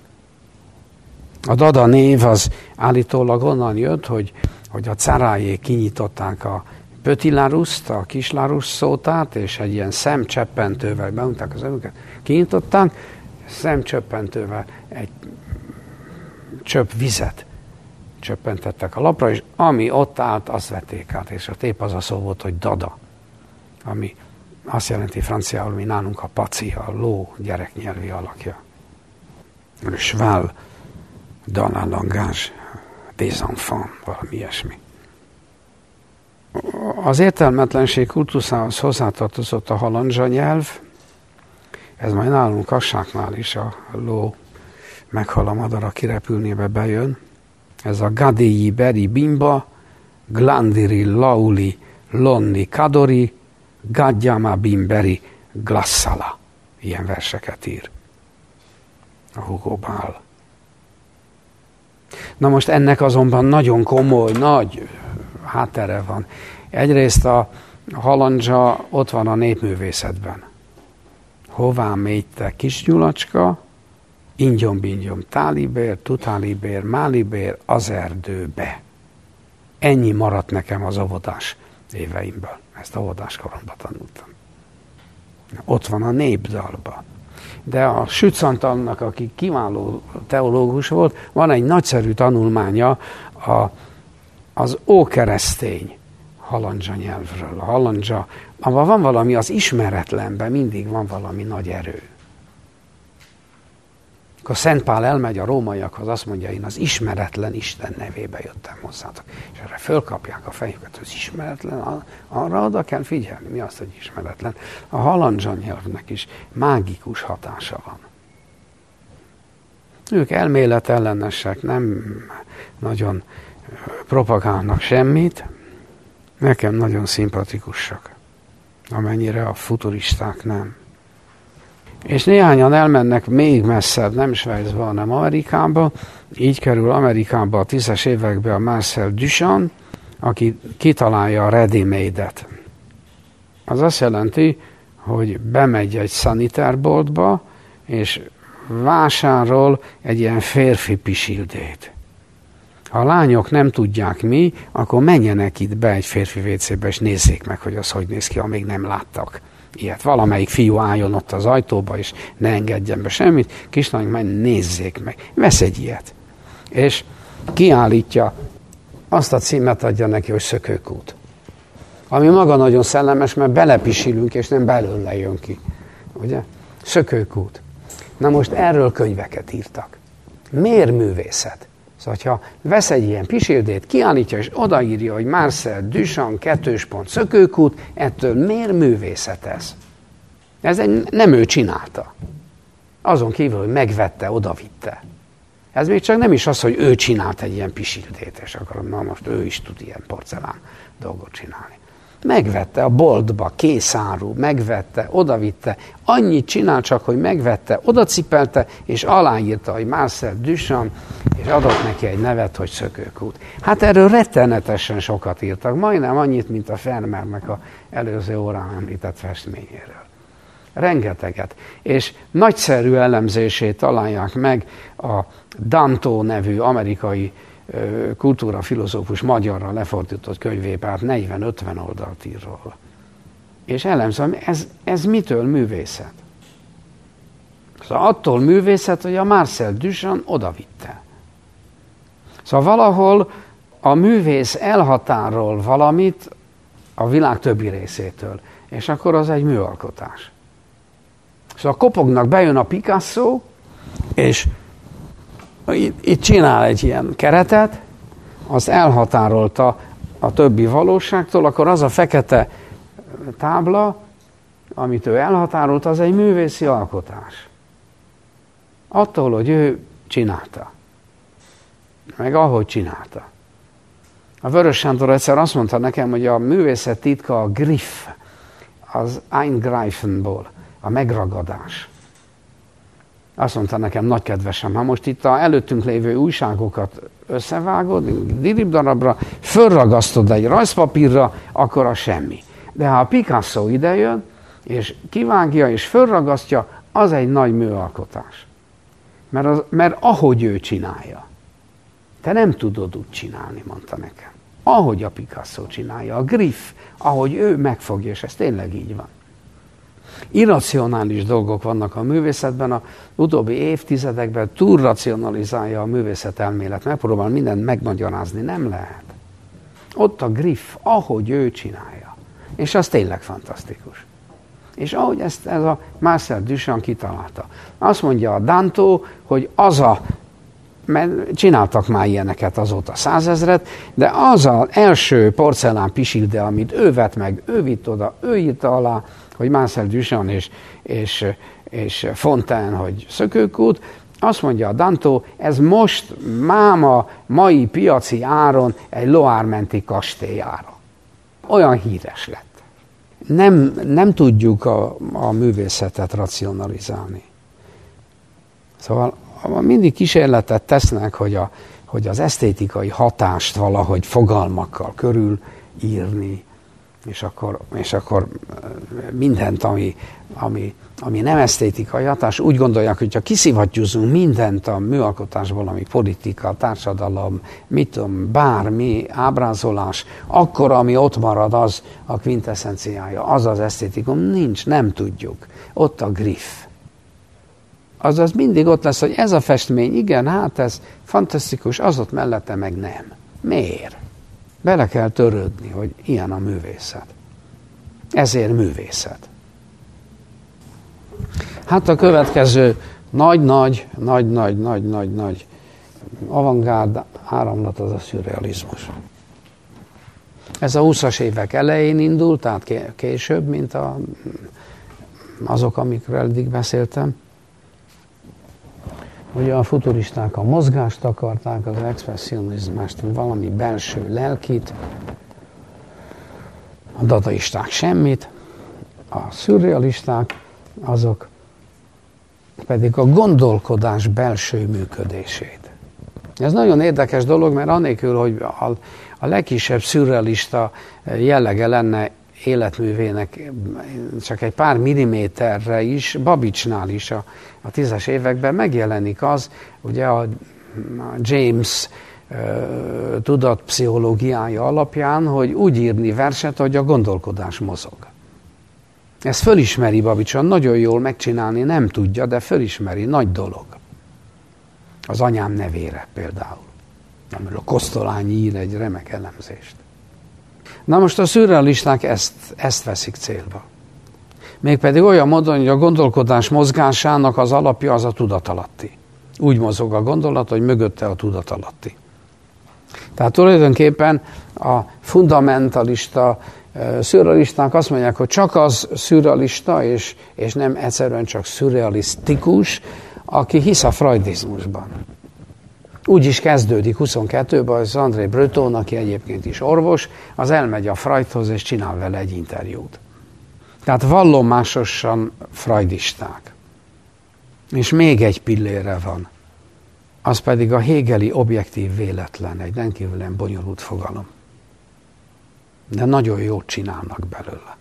A dada név az állítólag onnan jött, hogy a Tzaraék kinyitották a Petit Larousse-t, a Kis Larousse szótát, és egy ilyen szemcseppentővel beunták az előket, kinyitották, szemcseppentővel egy csöpp vizet csöppentettek a lapra, és ami ott állt, azt vették át, és a tép az a szó volt, hogy dada, ami azt jelenti franciául, mi nálunk a paci, a ló gyereknyelvi alakja. Le cheval dans la langage des enfants, valami ilyesmi. Az értelmetlenség kultuszához hozzátartozott a halandzsa nyelv, ez majd nálunk Kassáknál is, a ló meghal a madara, kirepülnébe bejön. Ez a gadéji beri bimba, glandiri lauli lonni kadori, gadjama bimberi glasszala. Ilyen verseket ír a Hugo Ball. Na most ennek azonban nagyon komoly, nagy háttere van. Egyrészt a halandzsa ott van a népművészetben. Hová mégy te kisnyulacska, ingyom-bingyom tálibér, tutálibér, málibér, az erdőbe. Ennyi maradt nekem az óvodás éveimben. Ezt óvodás koromban tanultam. ott van a népdalba. De a Schütz Antalnak, aki kiváló teológus volt, van egy nagyszerű tanulmánya az ókeresztény halandzsa nyelvről. A halandzsa, abban van valami, az ismeretlenben mindig van valami nagy erő. Akkor Szent Pál elmegy a rómaiakhoz, azt mondja, én az ismeretlen Isten nevébe jöttem hozzátok. És erre fölkapják a fejüket, az ismeretlen, arra oda kell figyelni. Mi az, hogy ismeretlen? A halandzsa nyelvnek is mágikus hatása van. Ők elméletellenesek, nem nagyon propagálnak semmit, nekem nagyon szimpatikusak, amennyire a futuristák nem. És néhányan elmennek még messzebb, nem Svájcba, hanem Amerikába. Így kerül Amerikába a 10-es években a Marcel Duchamp, aki kitalálja a ready-made-et. Az azt jelenti, hogy bemegy egy szanitárboltba, és vásárol egy ilyen férfi pisildét. Ha a lányok nem tudják mi, akkor menjenek itt be egy férfi WC-be, és nézzék meg, hogy az hogy néz ki, amíg nem láttak ilyet. Valamelyik fiú álljon ott az ajtóba, és ne engedjen be semmit, kislányok majd nézzék meg. Vesz egy ilyet. És kiállítja, azt a címet adja neki, hogy szökőkút. Ami maga nagyon szellemes, mert belepisilünk, és nem belőle jön ki. Ugye? Szökőkút. Na most erről könyveket írtak. Miért művészet? Szóval, ha vesz egy ilyen pisildét, kiállítja, és odaírja, hogy Marcel Duchamp 2. szökőkút, ettől miért művészet ez? Nem ő csinálta. Azon kívül, hogy megvette, odavitte. Ez még csak nem is az, hogy ő csinált egy ilyen pisildét, és akkor na most ő is tud ilyen porcelán dolgot csinálni. Megvette a boltba, készáru, megvette, odavitte, annyit csinál csak, hogy megvette, odacipelte, és aláírta, hogy Marcel Duchamp, és adott neki egy nevet, hogy szökőkút. Hát erről rettenetesen sokat írtak, majdnem annyit, mint a Vermeernek az előző órán említett festményéről. Rengeteget. És nagyszerű elemzését találják meg a Danto nevű amerikai kultúrafilozófus magyarra lefordított könyvében, hát 40-50 oldalt ír róla. És elemzem, ez mitől művészet? Szóval attól művészet, hogy a Marcel Duchamp odavitte. Szóval valahol a művész elhatárol valamit a világ többi részétől, és akkor az egy műalkotás. Szóval kopognak, bejön a Picasso, és itt csinál egy ilyen keretet, az elhatárolta a többi valóságtól, akkor az a fekete tábla, amit ő elhatárolt, az egy művészi alkotás. Attól, hogy ő csinálta. Meg ahogy csinálta. A Vörös Sándor egyszer azt mondta nekem, hogy a művészet titka a griff, az Eingreifenból, a megragadás. Azt mondta nekem, nagy kedvesem, ha most itt a előttünk lévő újságokat összevágod, diribdarabra, fölragasztod egy rajzpapírra, akkor az semmi. De ha a Picasso idejön, és kivágja, és fölragasztja, az egy nagy műalkotás. Mert ahogy ő csinálja. Te nem tudod úgy csinálni, mondta nekem. Ahogy a Picasso csinálja, a griff, ahogy ő megfogja, és ez tényleg így van. Irracionális dolgok vannak a művészetben, a utóbbi évtizedekben túl racionalizálja a művészetelmélet, megpróbál mindent megmagyarázni, nem lehet. Ott a griff, ahogy ő csinálja. És az tényleg fantasztikus. És ahogy ez a Marcel Duchamp kitalálta. Azt mondja a Danto, hogy mert csináltak már ilyeneket azóta 100 000, de az az első porcelán pisilde, amit ő vett meg, ő vitt oda, ő írta alá, hogy Marcel Duchamp és Fontaine, hogy szökőkút, azt mondja a Danto, ez most máma mai piaci áron egy Loire-menti kastély ára. Olyan híres lett. Nem tudjuk a művészetet racionalizálni. Szóval mindig kísérletet tesznek, hogy az esztétikai hatást valahogy fogalmakkal körülírni. És akkor mindent, ami nem esztétikai hatás, úgy gondolják, hogy ha kiszivattyúzunk mindent a műalkotásból, ami politika, társadalom, mit tudom, bármi, ábrázolás, akkor ami ott marad, az a quintessenciája, az az esztétikum, nincs, nem tudjuk. Ott a griff. Azaz mindig ott lesz, hogy ez a festmény, igen, hát ez fantasztikus, az ott mellette meg nem. Miért? Bele kell törődni, hogy ilyen a művészet. Ezért művészet. Hát a következő nagy avantgárd áramlat az a szürrealizmus. Ez a 20-as évek elején indult, tehát később, mint azok, amikről eddig beszéltem. Ugye a futuristák a mozgást akarták, az expressionizmást, valami belső lelkit, a dadaisták semmit, a szürrealisták azok pedig a gondolkodás belső működését. Ez nagyon érdekes dolog, mert anélkül, hogy a legkisebb szürrealista jellege lenne életművének csak egy pár milliméterre is, Babbicsnál is a 10-es években megjelenik az, ugye a James tudatpszichológiája alapján, hogy úgy írni verset, hogy a gondolkodás mozog. Ezt fölismeri Babicson, nagyon jól megcsinálni nem tudja, de fölismeri, nagy dolog. Az anyám nevére például, amiről Kosztolányi ír egy remek elemzést. Na most a szürrealisták ezt veszik célba. Mégpedig olyan módon, hogy a gondolkodás mozgásának az alapja az a tudatalatti. Úgy mozog a gondolat, hogy mögötte a tudatalatti. Tehát tulajdonképpen a fundamentalista szürrealisták azt mondják, hogy csak az szürrealista, és nem egyszerűen csak szürrealisztikus, aki hisz a freudizmusban. Úgy is kezdődik 22-ben, az André Breton, aki egyébként is orvos, az elmegy a Freudhoz, és csinál vele egy interjút. Tehát vallomásosan freudisták. És még egy pillére van. Az pedig a hegeli objektív véletlen, egy rendkívülen bonyolult fogalom. De nagyon jót csinálnak belőle.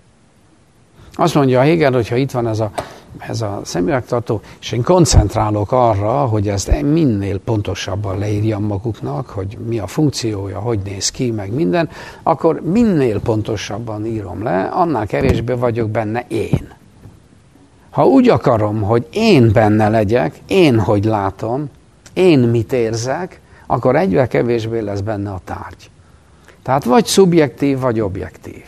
Azt mondja a Hegel, hogyha itt van ez a szemüvegtartó, és én koncentrálok arra, hogy ezt minél pontosabban leírjam maguknak, hogy mi a funkciója, hogy néz ki, meg minden, akkor minél pontosabban írom le, annál kevésbé vagyok benne én. Ha úgy akarom, hogy én benne legyek, én hogy látom, én mit érzek, akkor egyre kevésbé lesz benne a tárgy. Tehát vagy szubjektív, vagy objektív.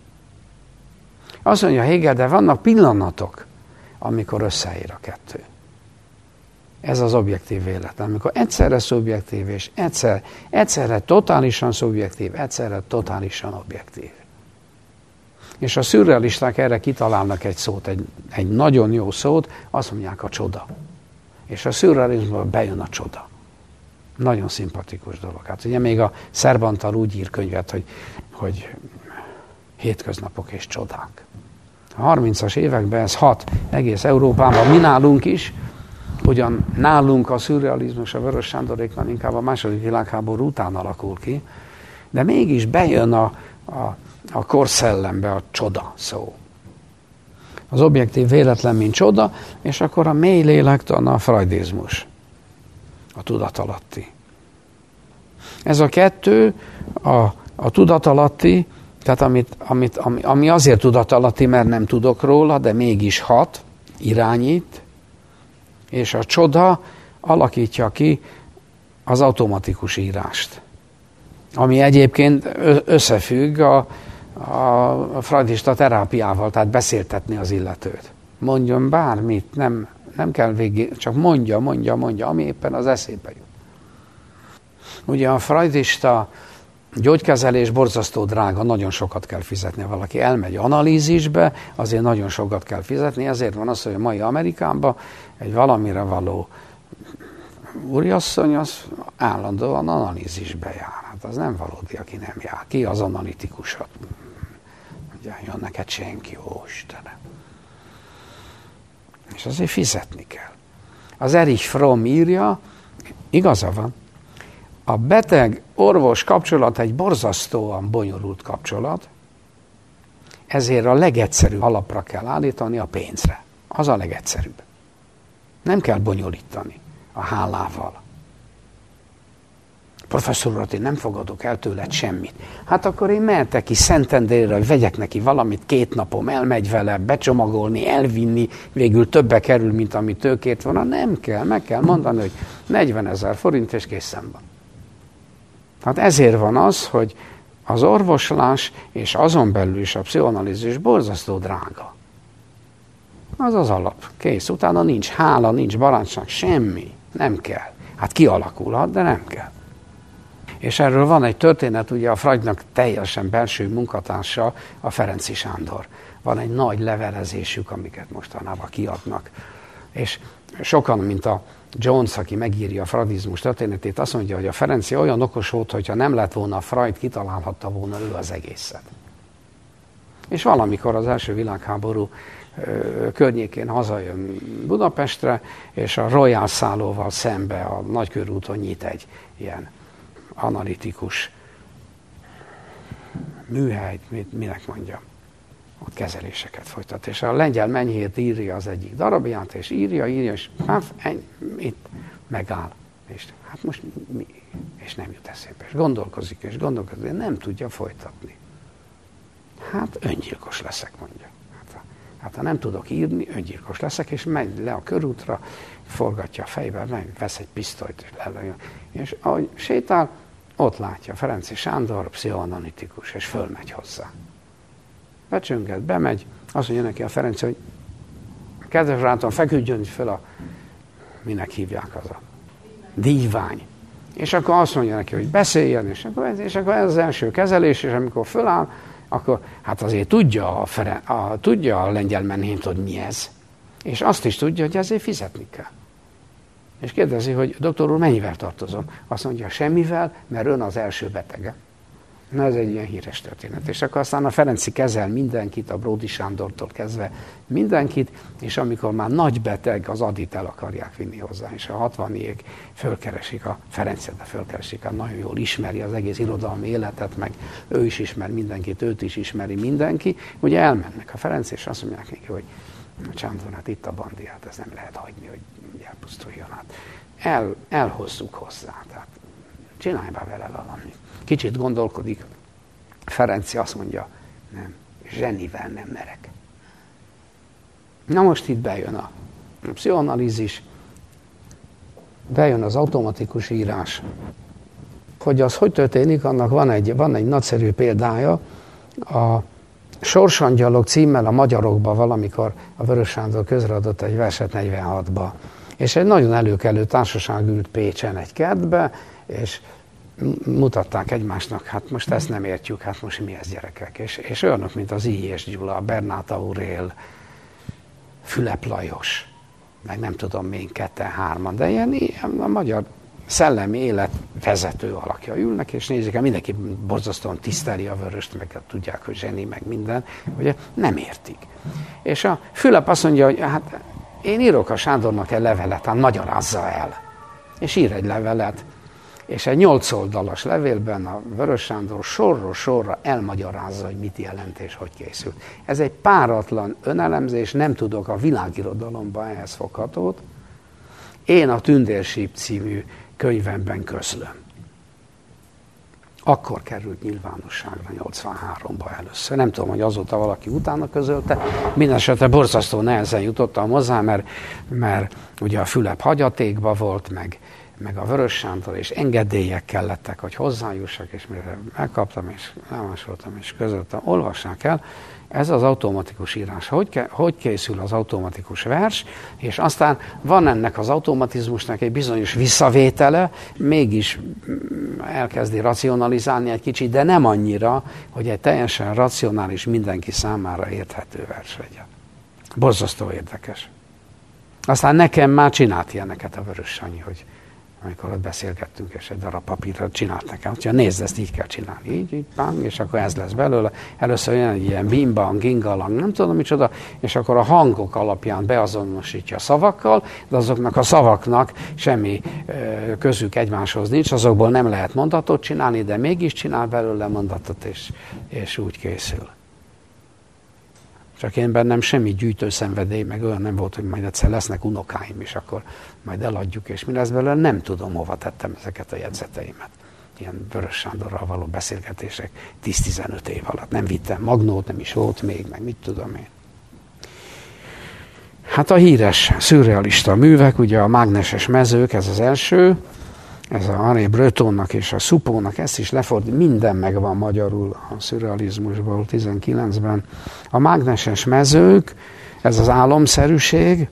Azt mondja Hegel, de vannak pillanatok, amikor összeér a kettő. Ez az objektív véletlen, amikor egyszerre szubjektív, és egyszerre totálisan szubjektív, egyszerre totálisan objektív. És a szürrealisták erre kitalálnak egy szót, egy nagyon jó szót, azt mondják a csoda. És a szürrealizmusban bejön a csoda. Nagyon szimpatikus dolog. Hát ugye még a Szerbantal úgy ír könyvet, hogy hétköznapok és csodák. A 30-as években ez hat egész Európában, mi nálunk is, ugyan nálunk a szürrealizmus, a Vörös Sándoréknál inkább a második világháború után alakul ki, de mégis bejön a korszellembe a csoda szó. Az objektív véletlen, mint csoda, és akkor a mély lélektan a freudizmus, a tudatalatti. Ez a kettő, a tudatalatti, tehát ami azért tudatalatti, mert nem tudok róla, de mégis hat, irányít, és a csoda alakítja ki az automatikus írást. Ami egyébként összefügg a freudista terápiával, tehát beszéltetni az illetőt. Mondjon bármit, nem kell végig, csak mondja, ami éppen az eszébe jut. Ugye a freudista gyógykezelés borzasztó drága, nagyon sokat kell fizetni, ha valaki elmegy analízisbe, azért nagyon sokat kell fizetni, ezért van az, hogy a mai Amerikában egy valamire való úriasszony az állandóan analízisbe jár. Hát az nem valódi, aki nem jár. Ki az analitikusat? Jön neked senki, ó Istenem. És azért fizetni kell. Az Erich Fromm írja, igaza van, a beteg-orvos kapcsolat egy borzasztóan bonyolult kapcsolat, Ezért a legegyszerűbb alapra kell állítani a pénzre. Az a legegyszerűbb. Nem kell bonyolítani a hálával. Professzor urat, én nem fogadok el tőled semmit. Hát akkor én mehetek ki Szentendrére, hogy vegyek neki valamit, 2 napom, elmegy vele, becsomagolni, elvinni, végül többe kerül, mint amit ő kért volna. Nem kell, meg kell mondani, hogy 40 000 forint és készen van. Hát ezért van az, hogy az orvoslás és azon belül is a pszichoanalízis borzasztó drága. Az az alap. Kész. Utána nincs hála, nincs barátság, semmi. Nem kell. Hát kialakulhat, de nem kell. És erről van egy történet, ugye a Freudnak teljesen belső munkatársa, a Ferenczy Sándor. Van egy nagy levelezésük, amiket mostanában kiadnak. És sokan, mint a Jones, aki megírja a freudizmus történetét, azt mondja, hogy a Ferenczy olyan okos volt, hogyha nem lett volna a Freud, kitalálhatta volna ő az egészet. És valamikor az első világháború környékén hazajön Budapestre, és a Royal szállóval szembe a Nagykörúton nyit egy ilyen analitikus műhelyt, minek mondjam, ott kezeléseket folytat. És a lengyel Menyhért írja az egyik darabját, és írja, és itt megáll. És hát most mi? És nem jut eszébe. És gondolkozik, de nem tudja folytatni. Hát öngyilkos leszek, mondja. Hát ha nem tudok írni, öngyilkos leszek, és megy le a körútra, forgatja a fejbe, vesz egy pisztolyt, és lelőjön. És ahogy sétál, ott látja Ferenczy Sándor, pszichoanalitikus, és fölmegy hozzá. Becsönget, bemegy, azt mondja neki a Ferenczy, hogy kedves barátom, feküdjön föl minek hívják az a díjvány. És akkor azt mondja neki, hogy beszéljen, és akkor ez az első kezelés, és amikor föláll, akkor hát azért tudja a lengyel Menyhért, hogy mi ez. És azt is tudja, hogy ezért fizetni kell. És kérdezi, hogy doktor úr, mennyivel tartozom? Azt mondja, semmivel, mert ön az első betege. Na, ez egy ilyen híres történet. És akkor aztán a Ferenczy kezel mindenkit, a Bródi Sándortól kezdve mindenkit, és amikor már nagy beteg, az Adit el akarják vinni hozzá, és a 60-iek fölkeresik a Ferencet, fölkeresik, nagyon jól ismeri az egész irodalmi életet, meg ő is ismer mindenkit, őt is ismeri mindenki. Ugye elmennek a Ferenc, és azt mondják neki, hogy Sándor, hát itt a bandi, hát ez nem lehet hagyni, hogy elpusztuljon át. Elhozzuk hozzá, tehát csinálj már vele valamit. Kicsit gondolkodik, Ferenczy azt mondja, nem, zsenivel nem merek. Na most itt bejön a pszichoanalízis, bejön az automatikus írás. Hogy az hogy történik, annak van egy nagyszerű példája. A Sorsangyalok címmel a Magyarokba valamikor a Vörös Sándor közreadott egy verset 46-ba. És egy nagyon előkelő társaság ült Pécsen egy kertbe, és mutatták egymásnak, hát most ezt nem értjük, hát most mi ez, gyerekek. És olyanok, mint az I. és Gyula, Bernát Aurél, Fülep Lajos, meg nem tudom még 2-3, de ilyen a magyar szellemi élet vezető alakja ülnek, és nézik, mindenki borzasztóan tiszteli a Vöröst, meg tudják, hogy zseni, meg minden, ugye nem értik. És a Fülep azt mondja, hogy hát én írok a Sándornak egy levelet, hát magyarázza el. És ír egy levelet, és egy 8 oldalas levélben a Vörös Sándor sorról sorra elmagyarázza, hogy mit jelent és hogy készült. Ez egy páratlan önelemzés, nem tudok a világirodalomban ehhez foghatót. Én a Tündérsíp című könyvemben közlöm. Akkor került nyilvánosságra 83-ban először. Nem tudom, hogy azóta valaki utána közölte. Mindenesetre borzasztó nehezen jutottam hozzá, mert ugye a Fülep hagyatékban volt, meg a Vörös Sándor, és engedélyek kellettek, hogy hozzájussak, és mire megkaptam, és elmásoltam, és közöltem, olvassák el, ez az automatikus írás. Hogy készül az automatikus vers, és aztán van ennek az automatizmusnak egy bizonyos visszavétele, mégis elkezdi racionalizálni egy kicsit, de nem annyira, hogy egy teljesen racionális, mindenki számára érthető vers legyen. Borzasztó érdekes. Aztán nekem már csinált ilyeneket a Vörös Sanyi, hogy amikor ott beszélgettünk, és egy darab papírra csinált nekem. Úgyhogy nézd, ezt így kell csinálni. Így, bang, és akkor ez lesz belőle. Először jön egy ilyen bimbang, gingalang, nem tudom micsoda, és akkor a hangok alapján beazonosítja a szavakkal, de azoknak a szavaknak semmi közük egymáshoz nincs, azokból nem lehet mondatot csinálni, de mégis csinál belőle mondatot, és úgy készül. Csak én bennem semmi gyűjtőszenvedély, meg olyan nem volt, hogy majd egyszer lesznek unokáim, és akkor majd eladjuk, és mi lesz belőle, nem tudom, hova tettem ezeket a jegyzeteimet. Ilyen Vörös Sándorral való beszélgetések 10-15 év alatt. Nem vittem magnót, nem is volt még, meg mit tudom én. Hát a híres szürrealista művek, ugye a Mágneses mezők, ez az első, ez a Henri Bretonnak és a Suppónak, ezt is lefordít, minden megvan magyarul a szürrealizmusból 19-ben. A mágneses mezők, ez az álomszerűség,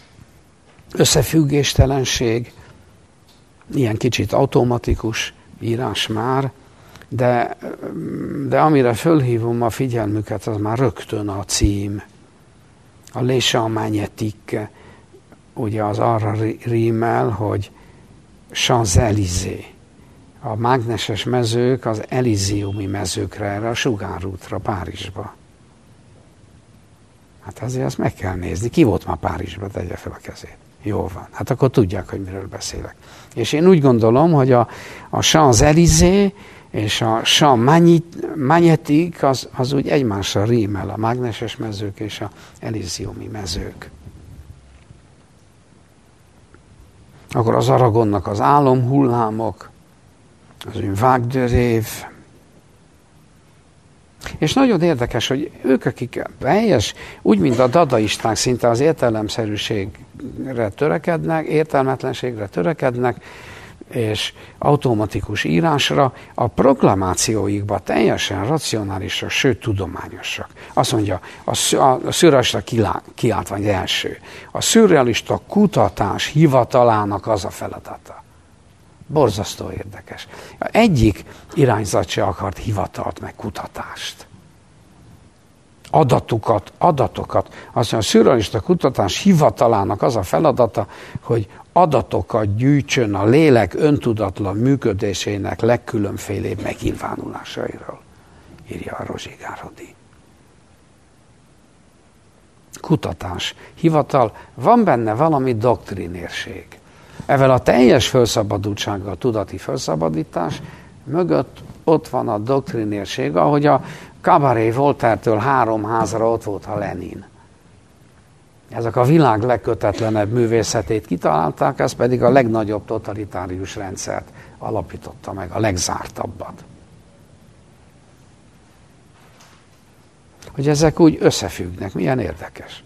összefüggéstelenség, ilyen kicsit automatikus írás már, de amire fölhívom a figyelmüket, az már rögtön a cím. A Les Champs Magnétiques, ugye az arra rímel, hogy Champs-Élysées. A mágneses mezők az Elysiumi mezőkre, erre a sugárútra, Párizsba. Hát azért azt meg kell nézni. Ki volt már Párizsba? Tegye fel a kezét. Jó van. Hát akkor tudják, hogy miről beszélek. És én úgy gondolom, hogy a Champs-Élysées és a Champs Magnétiques az úgy egymásra rímel, a mágneses mezők és a Elysiumi mezők. Akkor az Aragonnak az álomhullámok, az Vague de Rêve. És nagyon érdekes, hogy ők, akik teljes, úgy, mint a dadaisták, szinte az értelemszerűségre törekednek, értelmetlenségre törekednek, és automatikus írásra, a proklamációikban teljesen racionálisak, sőt tudományosak. Azt mondja, a szürrealista kiáltvány első. A szürrealista kutatás hivatalának az a feladata. Borzasztó érdekes. Egyik irányzat se akart hivatalt, meg kutatást. Adatokat. Azt mondja, a szürrealista kutatás hivatalának az a feladata, hogy adatokat gyűjtsön a lélek öntudatlan működésének legkülönfélébb megnyilvánulásairól, írja a Roger Garaudy. Kutatás, hivatal, van benne valami doktrinérség. Ezzel a teljes felszabadultsággal, a tudati felszabadítás mögött ott van a doktrinérség, ahogy a Cabaret Voltaire-től 3 házra ott volt a Lenin. Ezek a világ legkötetlenebb művészetét kitalálták, ez pedig a legnagyobb totalitárius rendszert alapította meg, a legzártabbat. Hogy ezek úgy összefüggnek, milyen érdekes.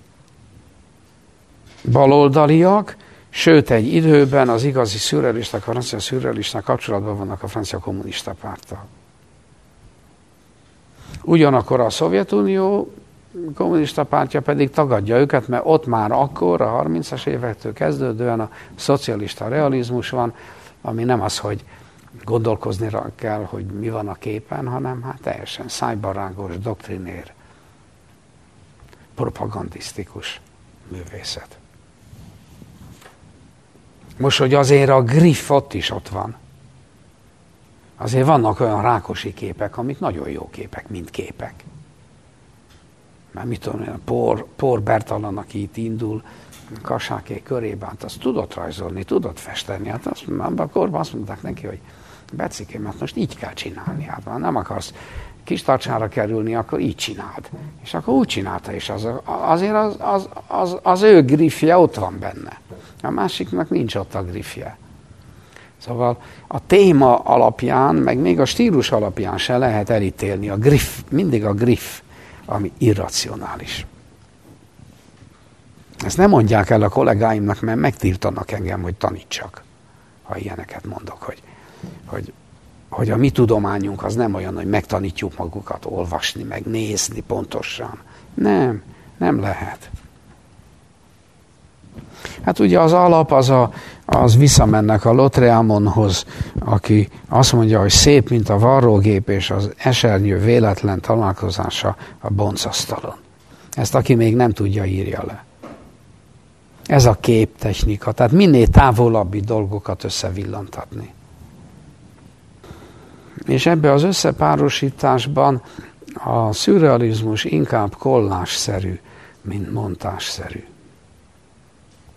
Baloldaliak, sőt egy időben az igazi szürrealisták, a francia szürrealisták kapcsolatban vannak a francia kommunista párttal. Ugyanakkor a Szovjetunió kommunista pártja pedig tagadja őket, mert ott már akkor, a 30-as évektől kezdődően a szocialista realizmus van, ami nem az, hogy gondolkozni kell, hogy mi van a képen, hanem hát teljesen szájbarágos, doktrinér, propagandisztikus művészet. Most, hogy azért a griff ott is ott van. Azért vannak olyan Rákosi képek, amik nagyon jó képek, mint képek. Mert mit tudom, Por Bertalan, aki itt indul, Kassáké körében, hát azt tudott rajzolni, tudott festeni. Hát abban a korban azt mondták neki, hogy Becikém, hát most így kell csinálni. Hát ha nem akarsz kis tartsára kerülni, akkor így csináld. És akkor úgy csinálta, és azért az ő griffje ott van benne. A másiknak nincs ott a griffje. Szóval a téma alapján, meg még a stílus alapján se lehet elítélni. A griff, mindig a griff, ami irracionális. Ezt nem mondják el a kollégáimnak, mert megtiltanak engem, hogy tanítsak, ha ilyeneket mondok, hogy a mi tudományunk az nem olyan, hogy megtanítjuk magukat olvasni, meg nézni pontosan. Nem lehet. Hát ugye az alap az visszamennek a Lautréamonthoz, aki azt mondja, hogy szép, mint a varrógép és az esernyő véletlen találkozása a boncasztalon. Ezt aki még nem tudja, írja le. Ez a képtechnika, tehát minél távolabbi dolgokat összevillantatni. És ebbe az összepárosításban a szürrealizmus inkább kollázsszerű, mint montázsszerű.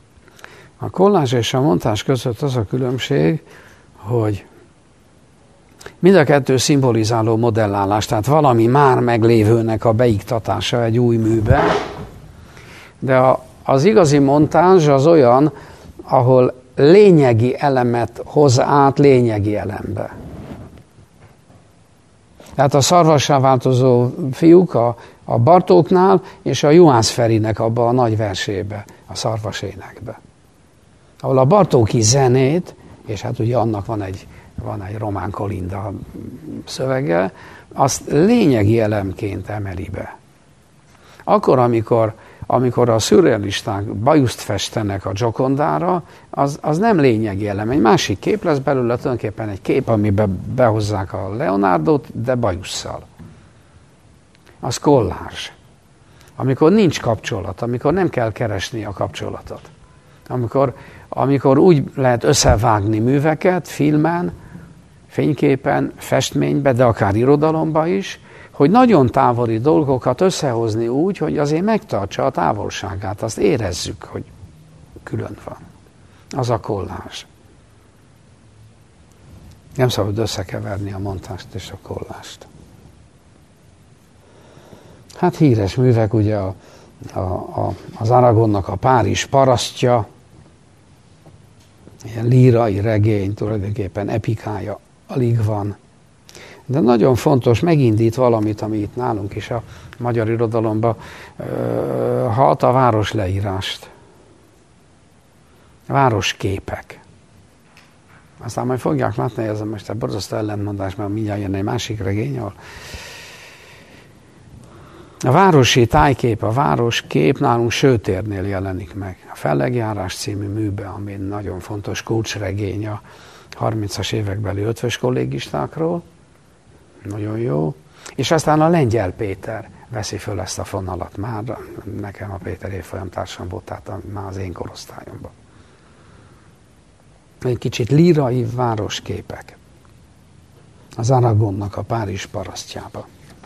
A kollázs és a montázs között az a különbség, hogy Mind a kettő szimbolizáló modellálás, tehát valami már meglévőnek a beiktatása egy új műbe, de az igazi montázs az olyan, ahol lényegi elemet hoz át lényegi elembe. Tehát a szarvassá változó fiúk a Bartóknál és a Juhász Ferinek abba a nagy versébe, a szarvasénekbe. Ahol a Bartóki zenét, és hát ugye annak van egy Román Kolinda szövege, azt lényegi elemként emeli be. Akkor, amikor a szürrealisták bajuszt festenek a Giocondára, az nem lényegi elem. Egy másik kép lesz belőle, tulajdonképpen egy kép, amiben behozzák a Leonardot, de bajusszal. Az kollázs. Amikor nincs kapcsolat, amikor nem kell keresni a kapcsolatot. Amikor úgy lehet összevágni műveket, filmen, fényképen, festménybe, de akár irodalomba is, hogy nagyon távoli dolgokat összehozni úgy, hogy azért megtartsa a távolságát, azt érezzük, hogy külön van. Az a kollázs. Nem szabad összekeverni a montást és a kollást. Hát híres művek, ugye az Aragonnak a Párizs parasztja, ilyen lírai regény, tulajdonképpen epikája alig van. De nagyon fontos, megindít valamit, ami itt nálunk is a magyar irodalomban hat, a városleírást. Városképek. Aztán majd fogják látni, ez most egy borzasztó ellentmondás, mert mindjárt jön egy másik regény, ahol a városi tájkép, a városkép nálunk Sőtérnél jelenik meg. A Fellegjárás című műbe, ami nagyon fontos kulcsregény a 30-as évekbeli ötvös kollégistákról. Nagyon jó. És aztán a Lengyel Péter veszi föl ezt a fonalat. Már nekem a Péter évfolyamtársam volt, tehát már az én korosztályomban. Egy kicsit lírai városképek. Az Aragonnak a Párizs parasztjába.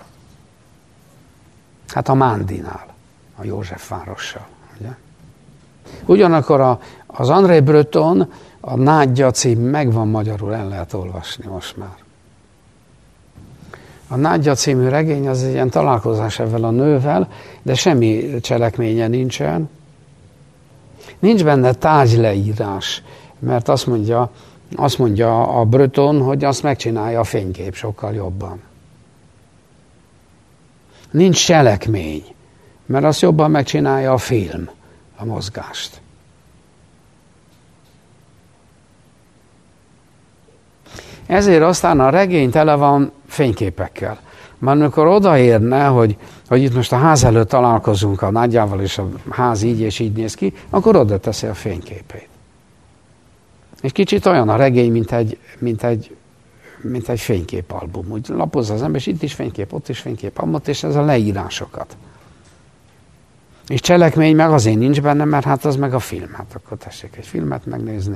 Hát a Mándinál, a József várossal. Ugye? Ugyanakkor az André Breton, a Nádja cím megvan magyarul, el lehet olvasni most már. A Nádja című regény az egy ilyen találkozás ezzel a nővel, de semmi cselekménye nincsen. Nincs benne tárgyleírás, mert azt mondja a Breton, hogy azt megcsinálja a fénykép sokkal jobban. Nincs cselekmény, mert azt jobban megcsinálja a film, a mozgást. Ezért aztán a regény tele van fényképekkel. Már amikor odaérne, hogy itt most a ház előtt találkozunk a Nádjával, és a ház így és így néz ki, akkor oda teszi a fényképét. És kicsit olyan a regény, mint egy fényképalbum. Úgy lapozza az ember, és itt is fénykép, ott is fénykép, ott, és ez a leírásokat. És cselekmény meg azért nincs benne, mert hát az meg a film. Hát akkor tessék egy filmet megnézni.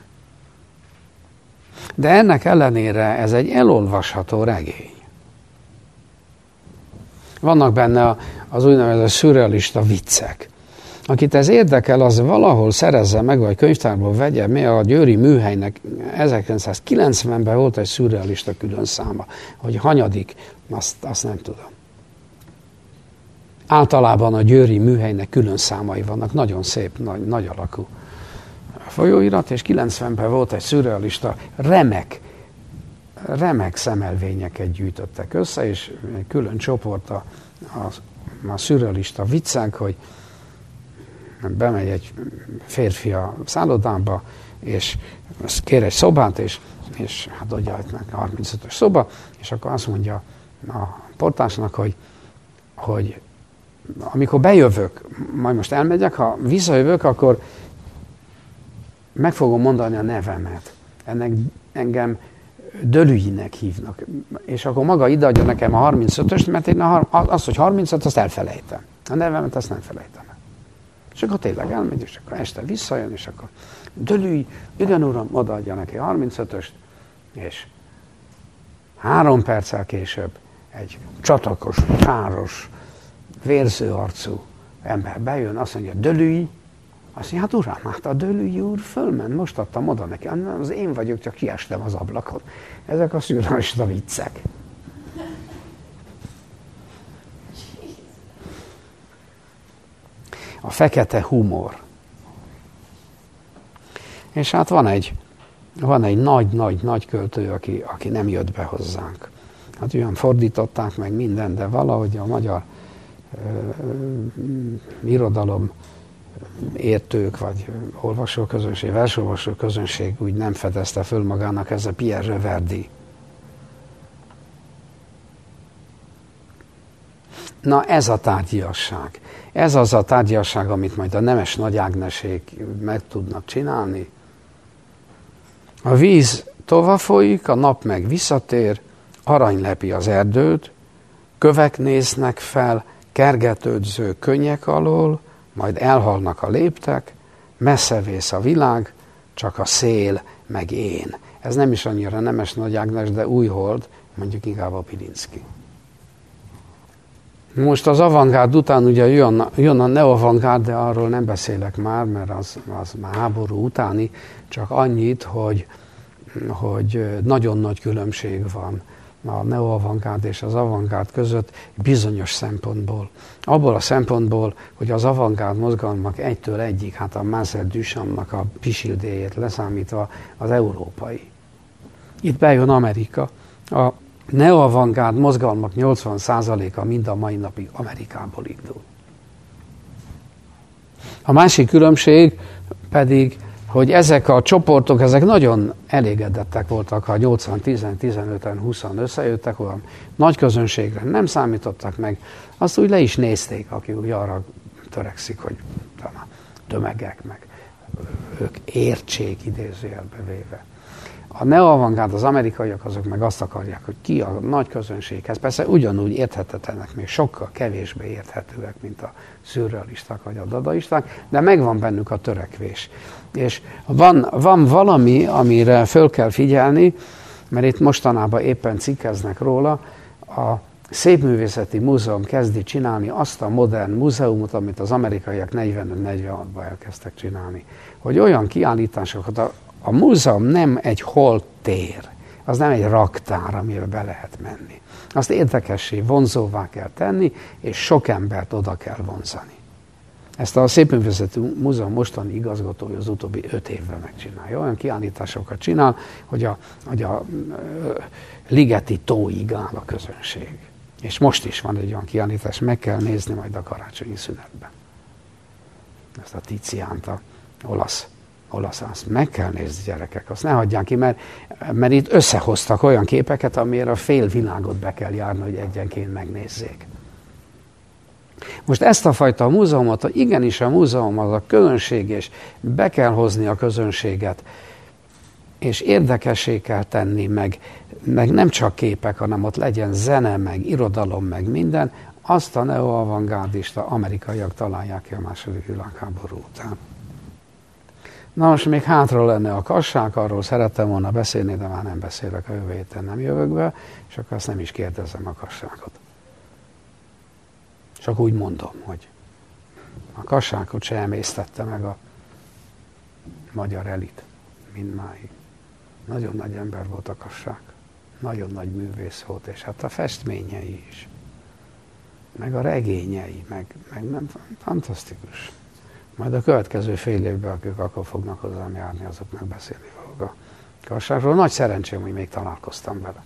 De ennek ellenére ez egy elolvasható regény. Vannak benne az úgynevezett szürrealista viccek. Akit ez érdekel, az valahol szerezze meg, vagy könyvtárból vegye, mi a Győri Műhelynek 1990-ben volt egy szürrealista külön száma. Hogy hanyadik, azt nem tudom. Általában a Győri Műhelynek külön számai vannak, nagyon szép, nagy alakú folyóirat, és 90-ben volt egy szürrealista, remek szemelvényeket gyűjtöttek össze, és egy külön csoport a szürrealista viccek, hogy bemegy egy férfi a szállodába, és kér egy szobát, és hát adják a 35-ös szoba, és akkor azt mondja a portásnak, hogy amikor bejövök, majd most elmegyek, ha visszajövök, akkor meg fogom mondani a nevemet. Engem Dölüinek hívnak. És akkor maga ideadja nekem a 35-öst, mert én azt, hogy 35, azt elfelejtem. A nevemet azt nem felejtem el. És akkor tényleg elmegy, és akkor este visszajön, és akkor Dölüi, igen uram, odaadja neki a 35-öst, és 3 perccel később egy csatakos, csáros, vérző arcú ember bejön, azt mondja, Dölüi, Azt mondja, hát uram, hát a Dölügyi úr fölment, most adtam oda neki. Az én vagyok, csak kiestem az ablakon. Ezek a szürrealista viccek. A fekete humor. És hát van egy nagy költő, aki nem jött be hozzánk. Hát olyan fordították meg mindent, de valahogy a magyar irodalom értők, vagy olvasóközönség, versolvasó közönség úgy nem fedezte föl magának, ez a Pierre Reverdy. Na ez a tárgyiasság. Ez az a tárgyiasság, amit majd a Nemes Nagy Ágnesék meg tudnak csinálni. A víz tovább folyik, a nap meg visszatér, arany lepi az erdőt, kövek néznek fel, kergetődző könnyek alól, majd elhalnak a léptek, messze vész a világ, csak a szél meg én. Ez nem is annyira Nemes Nagy Ágnes, de Újhold, mondjuk inkább a Pilinszky. Most az avantgárd után ugye jön a neoavantgárd, de arról nem beszélek már, mert az már háború utáni, csak annyit, hogy nagyon nagy különbség van a neoavantgárd és az avantgárd között bizonyos szempontból. Abból a szempontból, hogy az avantgárd mozgalmak 1-től 1-ig, hát a Marcel Duchampnak a pisildéjét leszámítva az európai. Itt bejön Amerika. A neoavantgárd mozgalmak 80%-a mind a mai napig Amerikából indul. A másik különbség pedig, hogy ezek a csoportok, ezek nagyon elégedettek voltak, ha 80-10-15-en 20-an összejöttek, olyan nagy közönségre nem számítottak meg, azt úgy le is nézték, aki úgy arra törekszik, hogy a tömegek meg ők értsék idézőjelbe véve. A neoavantgárd, az amerikaiak azok meg azt akarják, hogy ki a nagy közönséghez. Persze ugyanúgy érthetetlenek, még sokkal kevésbé érthetőek, mint a szürrealisták vagy a dadaisták, de megvan bennük a törekvés. És van valami, amire föl kell figyelni, mert itt mostanában éppen cikkeznek róla, a Szépművészeti Múzeum kezdi csinálni azt a modern múzeumot, amit az amerikaiak 45-46-ban elkezdtek csinálni. Hogy olyan kiállításokat, a múzeum nem egy holttér, az nem egy raktár, amibe be lehet menni. Azt érdekessé, vonzóvá kell tenni, és sok embert oda kell vonzani. Ezt a Szépművészeti Múzeum mostani igazgatója az utóbbi 5 évben megcsinálja. Olyan kiállításokat csinál, hogy a Ligeti tóig áll a közönség. És most is van egy olyan kiállítás, meg kell nézni majd a karácsonyi szünetben. Ezt a Tiziánt, a olasz, azt meg kell nézni, gyerekek, azt ne hagyják ki, mert itt összehoztak olyan képeket, amire a fél világot be kell járni, hogy egyenként megnézzék. Most ezt a fajta múzeumot, igenis a múzeum az a közönség, és be kell hozni a közönséget, és érdekessé kell tenni, meg nem csak képek, hanem ott legyen zene, meg irodalom, meg minden, azt a neoavantgárdista amerikaiak találják ki a II. Világháború után. Na most még hátra lenne a kasság, arról szerettem volna beszélni, de már nem beszélek, a jövő héten nem jövök be, és akkor azt nem is kérdezem a kasságot. Csak úgy mondom, hogy a kasságot se emésztette meg a magyar elit mindmáig. Nagyon nagy ember volt a kassák, nagyon nagy művész volt, és hát a festményei is, meg a regényei, meg nem fantasztikus. Majd a következő fél évben, akik akkor fognak hozzám járni, azoknak beszélni fogok a kasságról. Nagy szerencsém, hogy még találkoztam vele.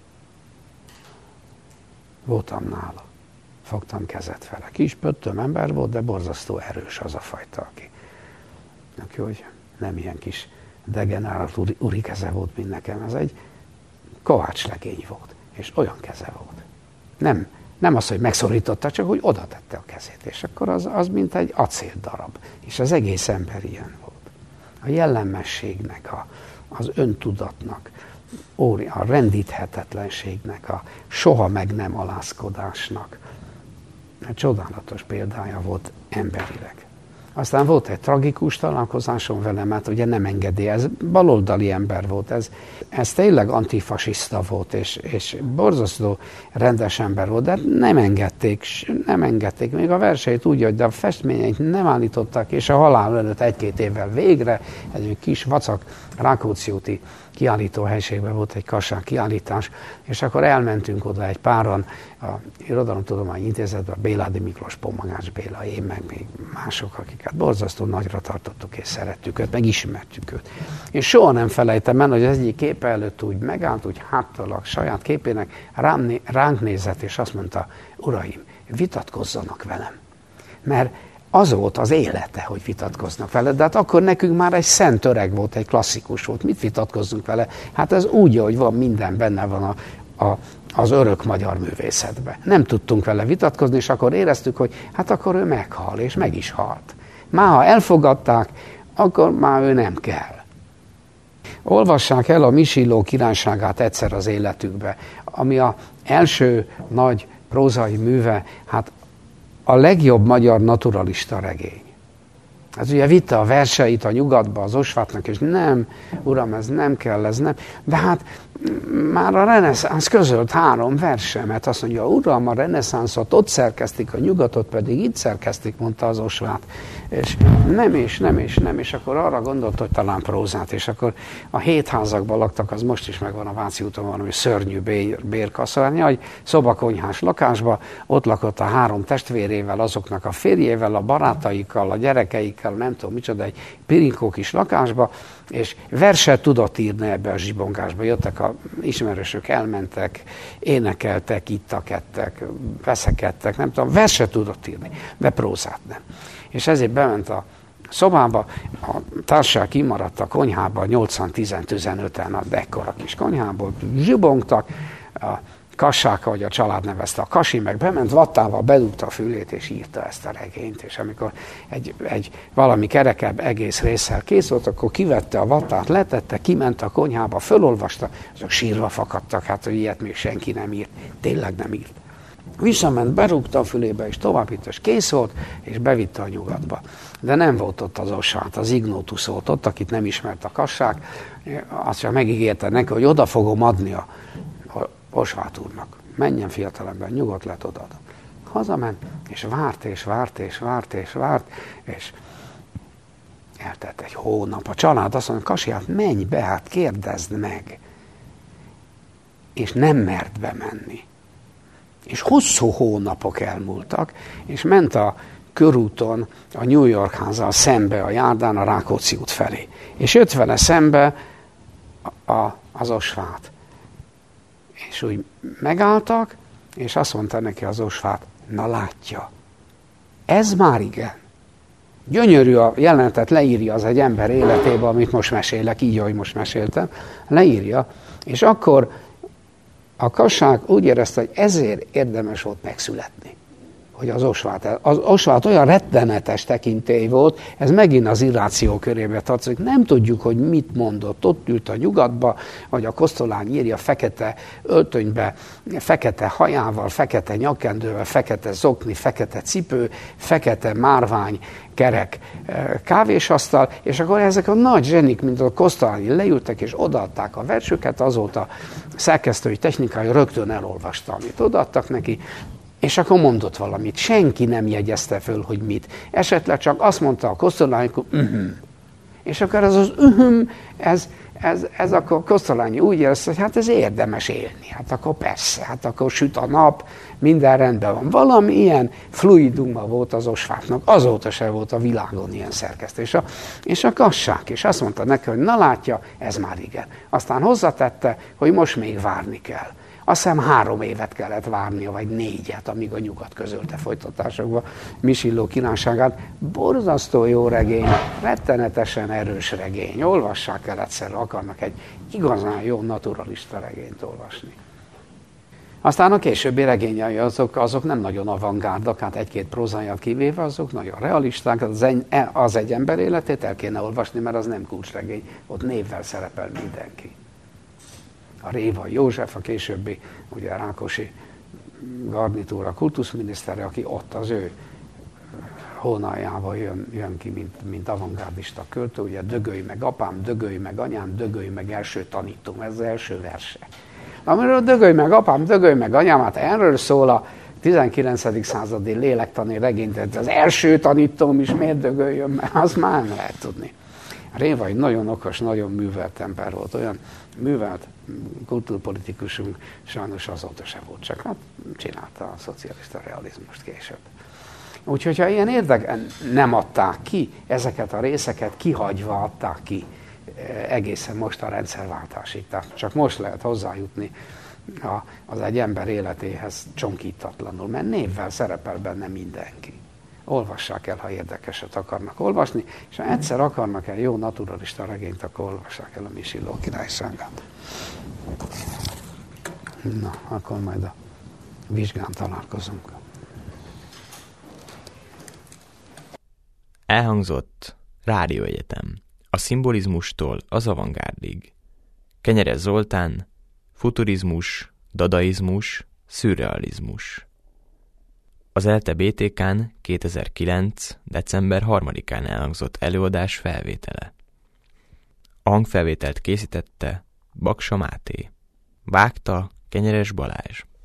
Voltam nála. Fogtam kezet vele. Kis pöttöm ember volt, de borzasztó erős az a fajta, aki hogy nem ilyen kis degenerált uri keze volt, mint nekem. Ez egy kovácslegény volt, és olyan keze volt. Nem az, hogy megszorította, csak hogy oda tette a kezét, és akkor az mint egy acéldarab. És az egész ember ilyen volt. A jellemességnek, az öntudatnak, a rendíthetetlenségnek, a soha meg nem alázkodásnak egy csodálatos példája volt emberileg. Aztán volt egy tragikus találkozásom vele, mert ugye nem engedi, ez baloldali ember volt, ez tényleg antifasiszta volt, és borzasztó rendes ember volt, de nem engedték, még a verseit úgy, hogy a festményeit nem állították, és a halál előtt 1-2 évvel végre egy kis vacak Rákóczi úti kiállítóhelyiségben volt egy kasság kiállítás, és akkor elmentünk oda egy páran a Irodalomtudományi Intézetbe, Béládi Miklós, Pomagás Béla, én meg még mások, akiket borzasztó nagyra tartottuk és szerettük őt, meg ismertük őt. És soha nem felejtem el, hogy az egyik képe előtt úgy megállt, úgy háttalak saját képének, ránk nézett, és azt mondta, uraim, vitatkozzanak velem. Mert az volt az élete, hogy vitatkoznak vele, de hát akkor nekünk már egy szent öreg volt, egy klasszikus volt. Mit vitatkozzunk vele? Hát ez úgy, hogy van, minden benne van az örök magyar művészetben. Nem tudtunk vele vitatkozni, és akkor éreztük, hogy hát akkor ő meghal, és meg is halt. Már ha elfogadták, akkor már ő nem kell. Olvassák el a Misilló királyságát egyszer az életükbe, ami az első nagy prózai műve, hát a legjobb magyar naturalista regény. Ez ugye vitte a verseit a nyugatba az Osvátnak, és nem, uram, ez nem kell, ez nem. De hát már a reneszánsz közölt 3 versemet, azt mondja, uram, a reneszánszot ott szerkesztik, a nyugatot pedig itt szerkesztik, mondta az Osvát. És nem, és akkor arra gondolt, hogy talán prózát, és akkor a 7 házakban laktak, az most is megvan a Váci úton, valami szörnyű bérkaszárnya, egy szobakonyhás lakásba, ott lakott a 3 testvérével, azoknak a férjével, a barátaikkal, a gyerekeikkel, nem tudom micsoda, egy pirinkó kis lakásba, és verset tudott írni ebbe a zsibongásba. Jöttek a ismerősök, elmentek, énekeltek, ittak, ettek, veszekedtek, nem tudom, verset tudott írni, de prózát nem. És ezért bement a szobába, a társaság kimaradt a konyhába, 80-10-15-en a ekkora kis konyhából, zsibongtak, a Kassáka, vagy a család nevezte, a Kasi meg bement, vattával bedugta a fülét, és írta ezt a regényt, és amikor egy valami kerekebb egész résszel kész volt, akkor kivette a vattát, letette, kiment a konyhába, fölolvasta, azok sírva fakadtak, hát, hogy ilyet még senki nem írt, tényleg nem írt. Visszament, berúgta a fülébe, és tovább itt, és kész volt, és bevitte a nyugatba. De nem volt ott az Osvát, az Ignótusz volt ott, akit nem ismert a Kassák, azt csak megígérte neki, hogy oda fogom adni a Osvát úrnak. Menjen fiatalember, nyugodt lett, odaadom. Hazament, és várt, és eltelt egy hónap. A család azt mondja, Kasi, hát menj be, hát kérdezd meg. És nem mert bemenni. És hosszú hónapok elmúltak, és ment a körúton a New York házzal szembe a járdán a Rákóczi út felé. És jött vele szembe az Osvát. És úgy megálltak, és azt mondta neki az Osvát, na látja, ez már igen. Gyönyörű a jelenetet, leírja az egy ember életébe, amit most mesélek, így, ahogy most meséltem, leírja, és akkor a Kassák úgy érezte, hogy ezért érdemes volt megszületni, hogy az Osvát olyan rettenetes tekintély volt, ez megint az irráció körébe tartozik. Nem tudjuk, hogy mit mondott. Ott ült a nyugatba, vagy a Kosztolány írja fekete öltönybe, fekete hajával, fekete nyakkendővel, fekete zokni, fekete cipő, fekete márvány, kerek kávésasztal, és akkor ezek a nagy zsenik, mint a Kosztolányi leültek, és odaadták a versüket, azóta szerkesztői technikai rögtön elolvasta, amit odaadtak neki, és akkor mondott valamit. Senki nem jegyezte föl, hogy mit. Esetleg csak azt mondta a Kosztolányi, hogy És akkor az ez akkor Kosztolányi úgy érezte, hogy hát ez érdemes élni. Hát akkor persze, hát akkor süt a nap, minden rendben van. Valami ilyen fluiduma volt az Osvátnak, azóta se volt a világon ilyen szerkesztő. És a Kassák, és azt mondta neki, hogy na látja, ez már igen. Aztán hozzátette, hogy most még várni kell. Azt hiszem 3 évet kellett várnia, vagy 4, amíg a nyugat közölte folytatásokban Misilló királyságát. Borzasztó jó regény, rettenetesen erős regény. Olvassák el egyszer, akarnak egy igazán jó naturalista regényt olvasni. Aztán a későbbi regényei azok nem nagyon avantgárdak, hát 1-2 prózáját kivéve, azok nagyon realisták. Az egy ember életét el kéne olvasni, mert az nem kulcsregény, ott névvel szerepel mindenki. A Révai József, a későbbi ugye Rákosi garnitúra kultuszminisztere, aki ott az ő hónaljával jön ki, mint avantgárdista költő, ugye Dögölj meg apám, dögölj meg anyám, dögölj meg első tanítóm, ez az első verse. Amiről Dögölj meg apám, dögölj meg anyám, hát erről szól a 19. századi lélektani regény, az első tanítóm is miért dögöljön, mert azt már nem lehet tudni. Révai nagyon okos, nagyon művelt ember volt, olyan művelt kultúrpolitikusunk sajnos azóta se volt, csak hát csinálta a szocialista realizmust később. Úgyhogy ha ilyen érdeken nem adták ki, ezeket a részeket kihagyva adták ki egészen most a rendszerváltásig. Tehát csak most lehet hozzájutni az egy ember életéhez csonkítatlanul, mert névvel szerepel benne mindenki. Olvassák el, ha érdekeset akarnak olvasni, és ha egyszer akarnak egy jó naturalista regényt, akkor olvassák el a Misilló királyságát. Na, akkor majd a vizsgán találkozunk. Elhangzott Rádióegyetem. A szimbolizmustól az avantgárdig. Kenyeres Zoltán, futurizmus, dadaizmus, szürrealizmus. Az ELTE BTK-n 2009. december 3-án elhangzott előadás felvétele. A hangfelvételt készítette Baksa Máté. Vágta Kenyeres Balázs.